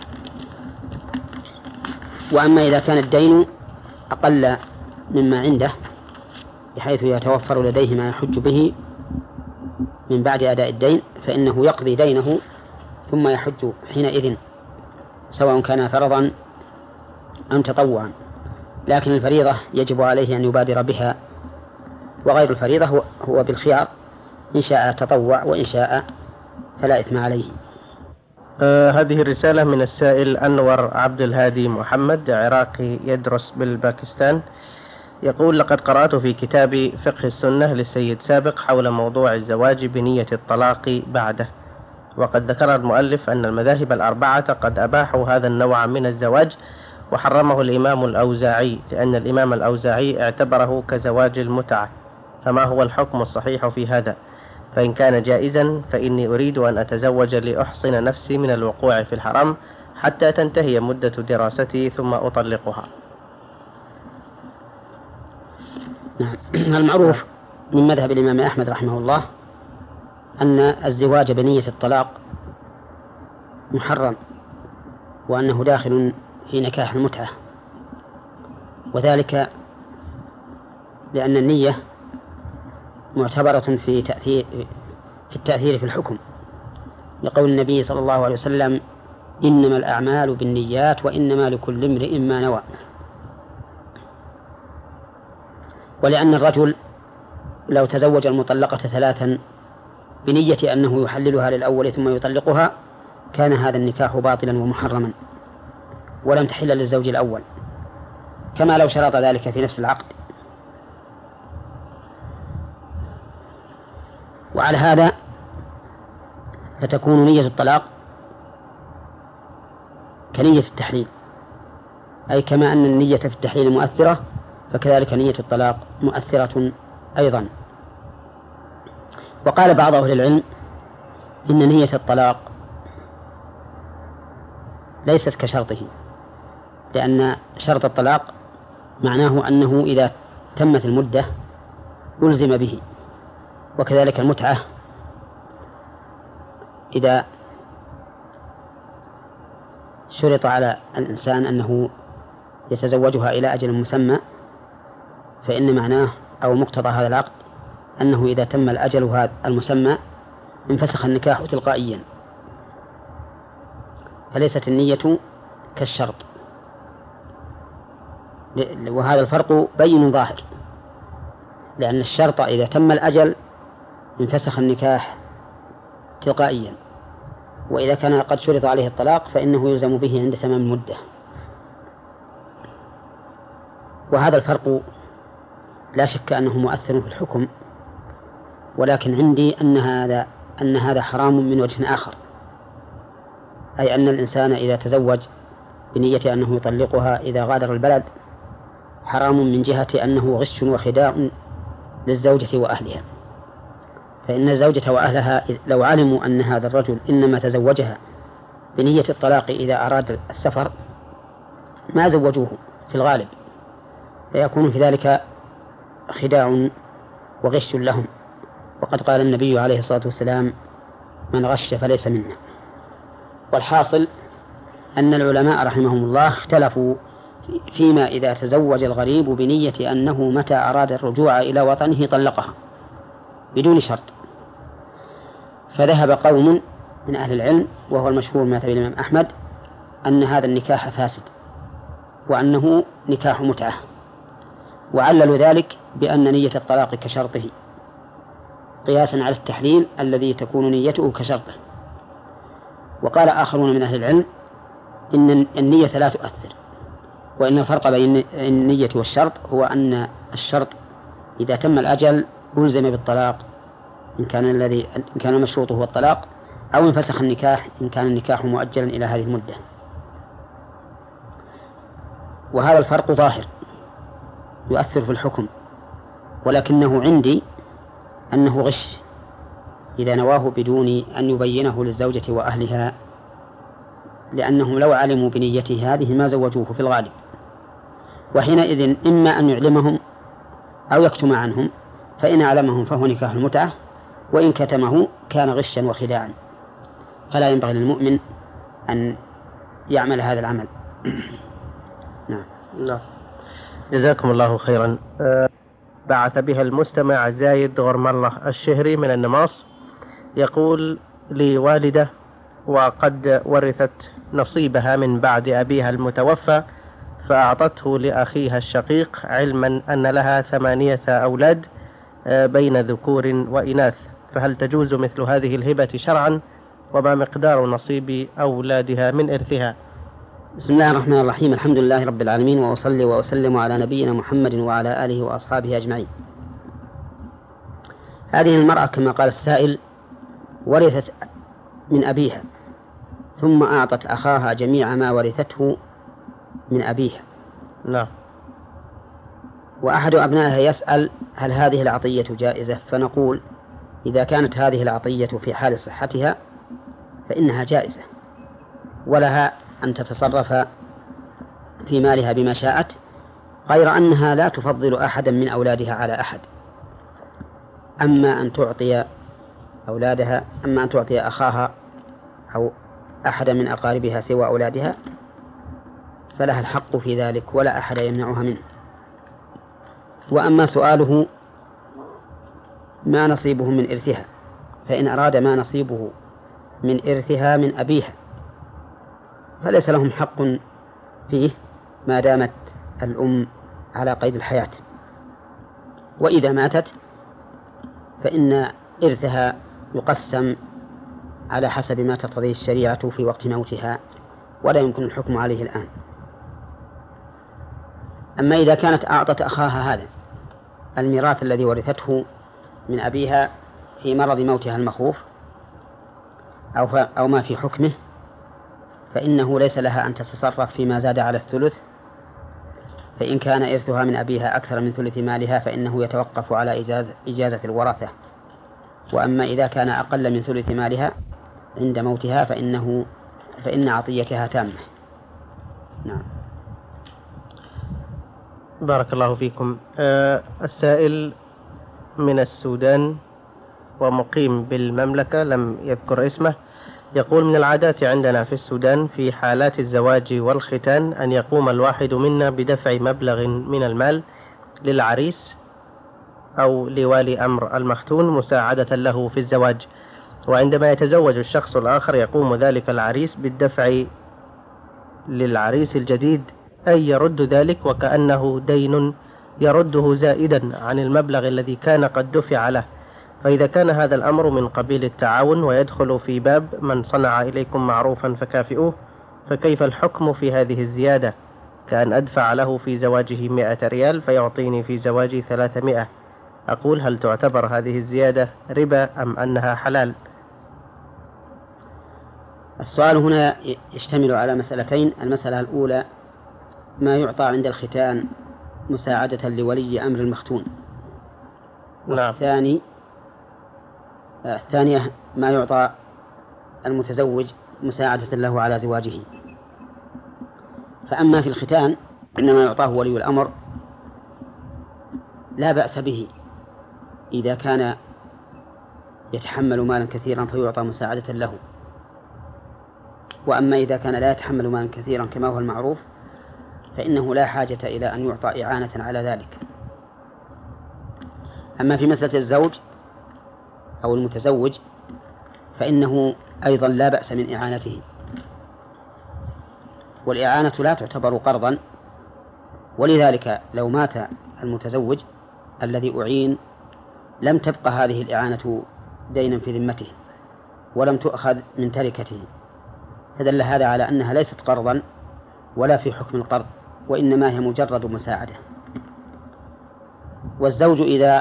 وأما إذا كان الدين أقل مما عنده بحيث يتوفر لديه ما يحج به من بعد أداء الدين، فإنه يقضي دينه ثم يحج حينئذ، سواء كان فرضا أم تطوعا. لكن الفريضة يجب عليه أن يبادر بها، وغير الفريضة هو بالخيار، إن شاء تطوع وإن شاء فلا إثم عليه. هذه الرسالة من السائل أنور عبد الهادي محمد، عراقي يدرس بالباكستان، يقول: لقد قرأت في كتاب فقه السنة للسيد سابق حول موضوع الزواج بنية الطلاق بعده، وقد ذكر المؤلف أن المذاهب الأربعة قد أباحوا هذا النوع من الزواج، وحرمه الإمام الأوزاعي لأن الإمام الأوزاعي اعتبره كزواج المتعة، فما هو الحكم الصحيح في هذا؟ فإن كان جائزا فإني أريد أن أتزوج لأحصن نفسي من الوقوع في الحرام حتى تنتهي مدة دراستي ثم أطلقها. المعروف من مذهب الإمام أحمد رحمه الله أن الزواج بنية الطلاق محرم، وأنه داخل في نكاح المتعة، وذلك لأن النية معتبرة في التأثير في الحكم، لقول النبي صلى الله عليه وسلم: إنما الأعمال بالنيات وإنما لكل امرئ ما نوى. ولأن الرجل لو تزوج المطلقة 3 بنية أنه يحللها للأول ثم يطلقها كان هذا النكاح باطلا ومحرما ولم تحل للزوج الأول، كما لو شرط ذلك في نفس العقد. وعلى هذا فتكون نية الطلاق كنية التحليل، أي كما أن النية في التحليل مؤثرة فكذلك نية الطلاق مؤثرة أيضا. وقال بعض أهل العلم إن نية الطلاق ليست كشرطه، لأن شرط الطلاق معناه أنه إذا تمت المدة ألزم به، وكذلك المتعة إذا شرط على الإنسان أنه يتزوجها إلى أجل مسمى فإن معناه أو مقتضى هذا العقد أنه إذا تم الأجل هذا المسمى انفسخ النكاح تلقائيا، فليست النية كالشرط، وهذا الفرق بين ظاهر، لأن الشرط إذا تم الأجل انفسخ النكاح تلقائيا، وإذا كان قد شرط عليه الطلاق فإنه يلزم به عند تمام المدة. وهذا الفرق لا شك أنه مؤثر في الحكم، ولكن عندي أن هذا حرام من وجه آخر، أي أن الإنسان إذا تزوج بنية أنه يطلقها إذا غادر البلد حرام من جهة أنه غش وخداع للزوجة وأهلها، فإن الزوجة وأهلها لو علموا أن هذا الرجل إنما تزوجها بنية الطلاق إذا أراد السفر ما زوجوه في الغالب، فيكون في ذلك خداع وغش لهم. وقد قال النبي عليه الصلاة والسلام: من غش فليس منا. والحاصل أن العلماء رحمهم الله اختلفوا فيما إذا تزوج الغريب بنية أنه متى أراد الرجوع إلى وطنه طلقها بدون شرط، فذهب قوم من أهل العلم وهو المشهور مذهب الإمام أحمد أن هذا النكاح فاسد وأنه نكاح متعة، وعللوا ذلك بأن نية الطلاق كشرطه قياسا على التحليل الذي تكون نيته كشرطه. وقال آخرون من أهل العلم إن النية لا تؤثر، وإن الفرق بين النية والشرط هو أن الشرط إذا تم الأجل ألزم بالطلاق إن كان مشروطه هو الطلاق، أو انفسخ النكاح إن كان النكاح مؤجلا إلى هذه المدة. وهذا الفرق ظاهر يؤثر في الحكم، ولكنه عندي أنه غش إذا نواه بدون أن يبينه للزوجة وأهلها، لأنهم لو علموا بنيته هذه ما زوجوه في الغالب، وحينئذ إما أن يعلمهم أو يكتم عنهم، فإن أعلمهم فهو نكاح المتعة، وإن كتمه كان غشا وخداعا، فلا ينبغي للمؤمن أن يعمل هذا العمل. نعم. جزاكم الله خيرا. بعث بها المستمع زايد غرم الله الشهري من النماص، يقول لي والدة وقد ورثت نصيبها من بعد أبيها المتوفى، فأعطته لأخيها الشقيق، علما أن لها 8 أولاد بين ذكور وإناث، فهل تجوز مثل هذه الهبة شرعا؟ وما مقدار نصيب أولادها من إرثها؟ بسم الله الرحمن الرحيم، الحمد لله رب العالمين، وأصلي وأسلم على نبينا محمد وعلى آله وأصحابه أجمعين. هذه المرأة كما قال السائل ورثت من أبيها، ثم أعطت أخاها جميع ما ورثته من أبيها. نعم. وأحد أبنائها يسأل هل هذه العطية جائزة؟ فنقول إذا كانت هذه العطية في حال صحتها فإنها جائزة، ولها أن تتصرف في مالها بما شاءت، غير أنها لا تفضل أحدا من أولادها على أحد. أما أن تعطي أخاها أو أحد من أقاربها سوى أولادها فلها الحق في ذلك، ولا أحد يمنعها منه. وأما سؤاله ما نصيبه من إرثها، فإن أراد ما نصيبه من إرثها من أبيها فليس لهم حق فيه ما دامت الأم على قيد الحياة، وإذا ماتت فإن إرثها يقسم على حسب ما تقتضيه الشريعة في وقت موتها، ولا يمكن الحكم عليه الآن. أما إذا كانت أعطت أخاها هذا الميراث الذي ورثته من أبيها في مرض موتها المخوف أو ما في حكمه، فإنه ليس لها أن تتصرف فيما زاد على الثلث، فإن كان إرثها من أبيها أكثر من ثلث مالها فإنه يتوقف على إجازة الورثة، وأما إذا كان أقل من ثلث مالها عند موتها فإن عطيتها تامة. نعم. بارك الله فيكم. السائل من السودان ومقيم بالمملكة، لم يذكر اسمه، يقول من العادات عندنا في السودان في حالات الزواج والختان أن يقوم الواحد منا بدفع مبلغ من المال للعريس أو لوالي أمر المختون مساعدة له في الزواج، وعندما يتزوج الشخص الآخر يقوم ذلك العريس بالدفع للعريس الجديد، أي يرد ذلك وكأنه دين يرده زائدا عن المبلغ الذي كان قد دفع له. فإذا كان هذا الأمر من قبيل التعاون ويدخل في باب من صنع إليكم معروفا فكافئوه، فكيف الحكم في هذه الزيادة؟ كأن أدفع له في زواجه 100 ريال فيعطيني في زواجي 300. أقول هل تعتبر هذه الزيادة ربا أم أنها حلال؟ السؤال هنا يشتمل على مسألتين. المسألة الأولى ما يعطى عند الختان مساعدة لولي أمر المختون، الثانية ما يعطى المتزوج مساعدة له على زواجه. فأما في الختان إنما يعطاه ولي الأمر لا بأس به إذا كان يتحمل مالا كثيرا فيعطى مساعدة له، وأما إذا كان لا يتحمل مالا كثيرا كما هو المعروف فإنه لا حاجة إلى أن يعطى إعانة على ذلك. أما في مسألة الزوج أو المتزوج فإنه أيضا لا بأس من إعانته، والإعانة لا تعتبر قرضا، ولذلك لو مات المتزوج الذي أعين لم تبقى هذه الإعانة دينا في ذمته ولم تؤخذ من تركته، فدل هذا على أنها ليست قرضا ولا في حكم القرض، وإنما هي مجرد مساعدة. والزوج إذا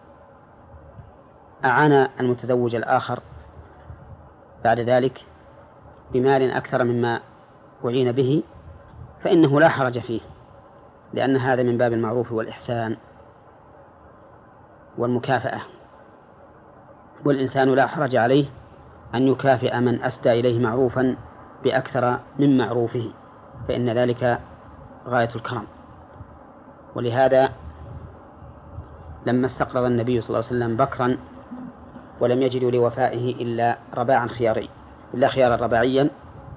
أعان المتزوج الآخر بعد ذلك بمال أكثر مما أعين به فإنه لا حرج فيه، لأن هذا من باب المعروف والإحسان والمكافأة، والإنسان لا حرج عليه أن يكافئ من أسدى إليه معروفا بأكثر من معروفه، فإن ذلك غاية الكرم. ولهذا لما استقرض النبي صلى الله عليه وسلم بكرا ولم يجدوا لوفائه إلا رباعا خياري إلا خيارا رباعيا،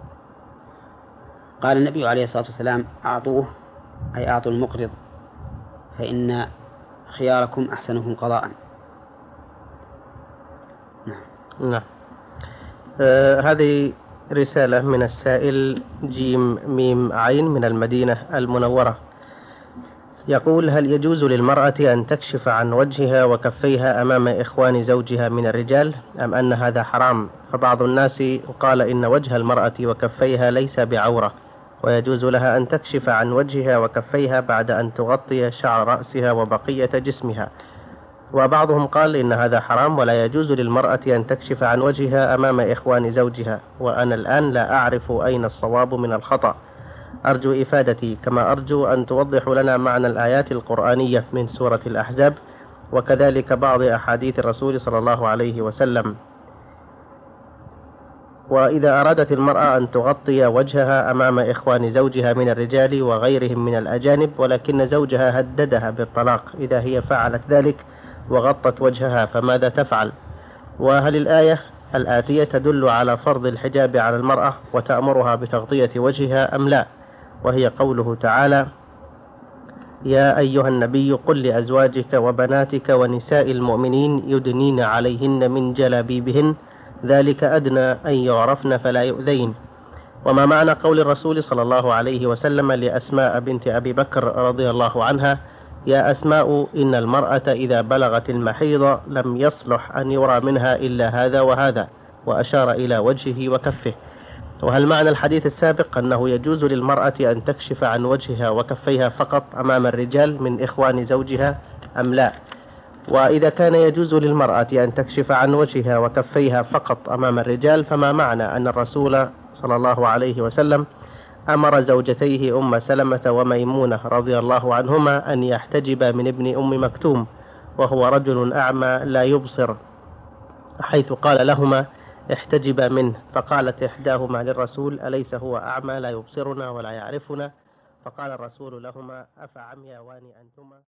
قال النبي عليه الصلاة والسلام: أعطوه، أي أعطوا المقرض، فإن خياركم أحسنهم قضاء. نعم. هذه رسالة من السائل جيم ميم عين من المدينة المنورة، يقول: هل يجوز للمرأة أن تكشف عن وجهها وكفيها أمام إخوان زوجها من الرجال، أم أن هذا حرام؟ فبعض الناس قال إن وجه المرأة وكفيها ليس بعورة، ويجوز لها أن تكشف عن وجهها وكفيها بعد أن تغطي شعر رأسها وبقية جسمها، وبعضهم قال إن هذا حرام ولا يجوز للمرأة أن تكشف عن وجهها أمام إخوان زوجها، وأنا الآن لا أعرف أين الصواب من الخطأ، أرجو إفادتي، كما أرجو أن توضح لنا معنى الآيات القرآنية من سورة الأحزاب، وكذلك بعض أحاديث الرسول صلى الله عليه وسلم. وإذا أرادت المرأة أن تغطي وجهها أمام إخوان زوجها من الرجال وغيرهم من الأجانب، ولكن زوجها هددها بالطلاق إذا هي فعلت ذلك وغطت وجهها، فماذا تفعل؟ وهل الآية الآتية تدل على فرض الحجاب على المرأة وتأمرها بتغطية وجهها أم لا؟ وهي قوله تعالى: يا أيها النبي قل لأزواجك وبناتك ونساء المؤمنين يدنين عليهن من جلابيبهن ذلك أدنى أن يعرفن فلا يؤذين. وما معنى قول الرسول صلى الله عليه وسلم لأسماء بنت أبي بكر رضي الله عنها: يا أسماء إن المرأة إذا بلغت المحيض لم يصلح أن يرى منها إلا هذا وهذا، وأشار إلى وجهه وكفه؟ وهل معنى الحديث السابق أنه يجوز للمرأة أن تكشف عن وجهها وكفيها فقط أمام الرجال من إخوان زوجها أم لا؟ وإذا كان يجوز للمرأة أن تكشف عن وجهها وكفيها فقط أمام الرجال، فما معنى أن الرسول صلى الله عليه وسلم أمر زوجتيه أم سلمة وميمونة رضي الله عنهما أن يحتجبا من ابن أم مكتوم وهو رجل أعمى لا يبصر، حيث قال لهما: احتجبا منه، فقالت إحداهما للرسول: أليس هو أعمى لا يبصرنا ولا يعرفنا؟ فقال الرسول لهما: أفعمياوان أنتما؟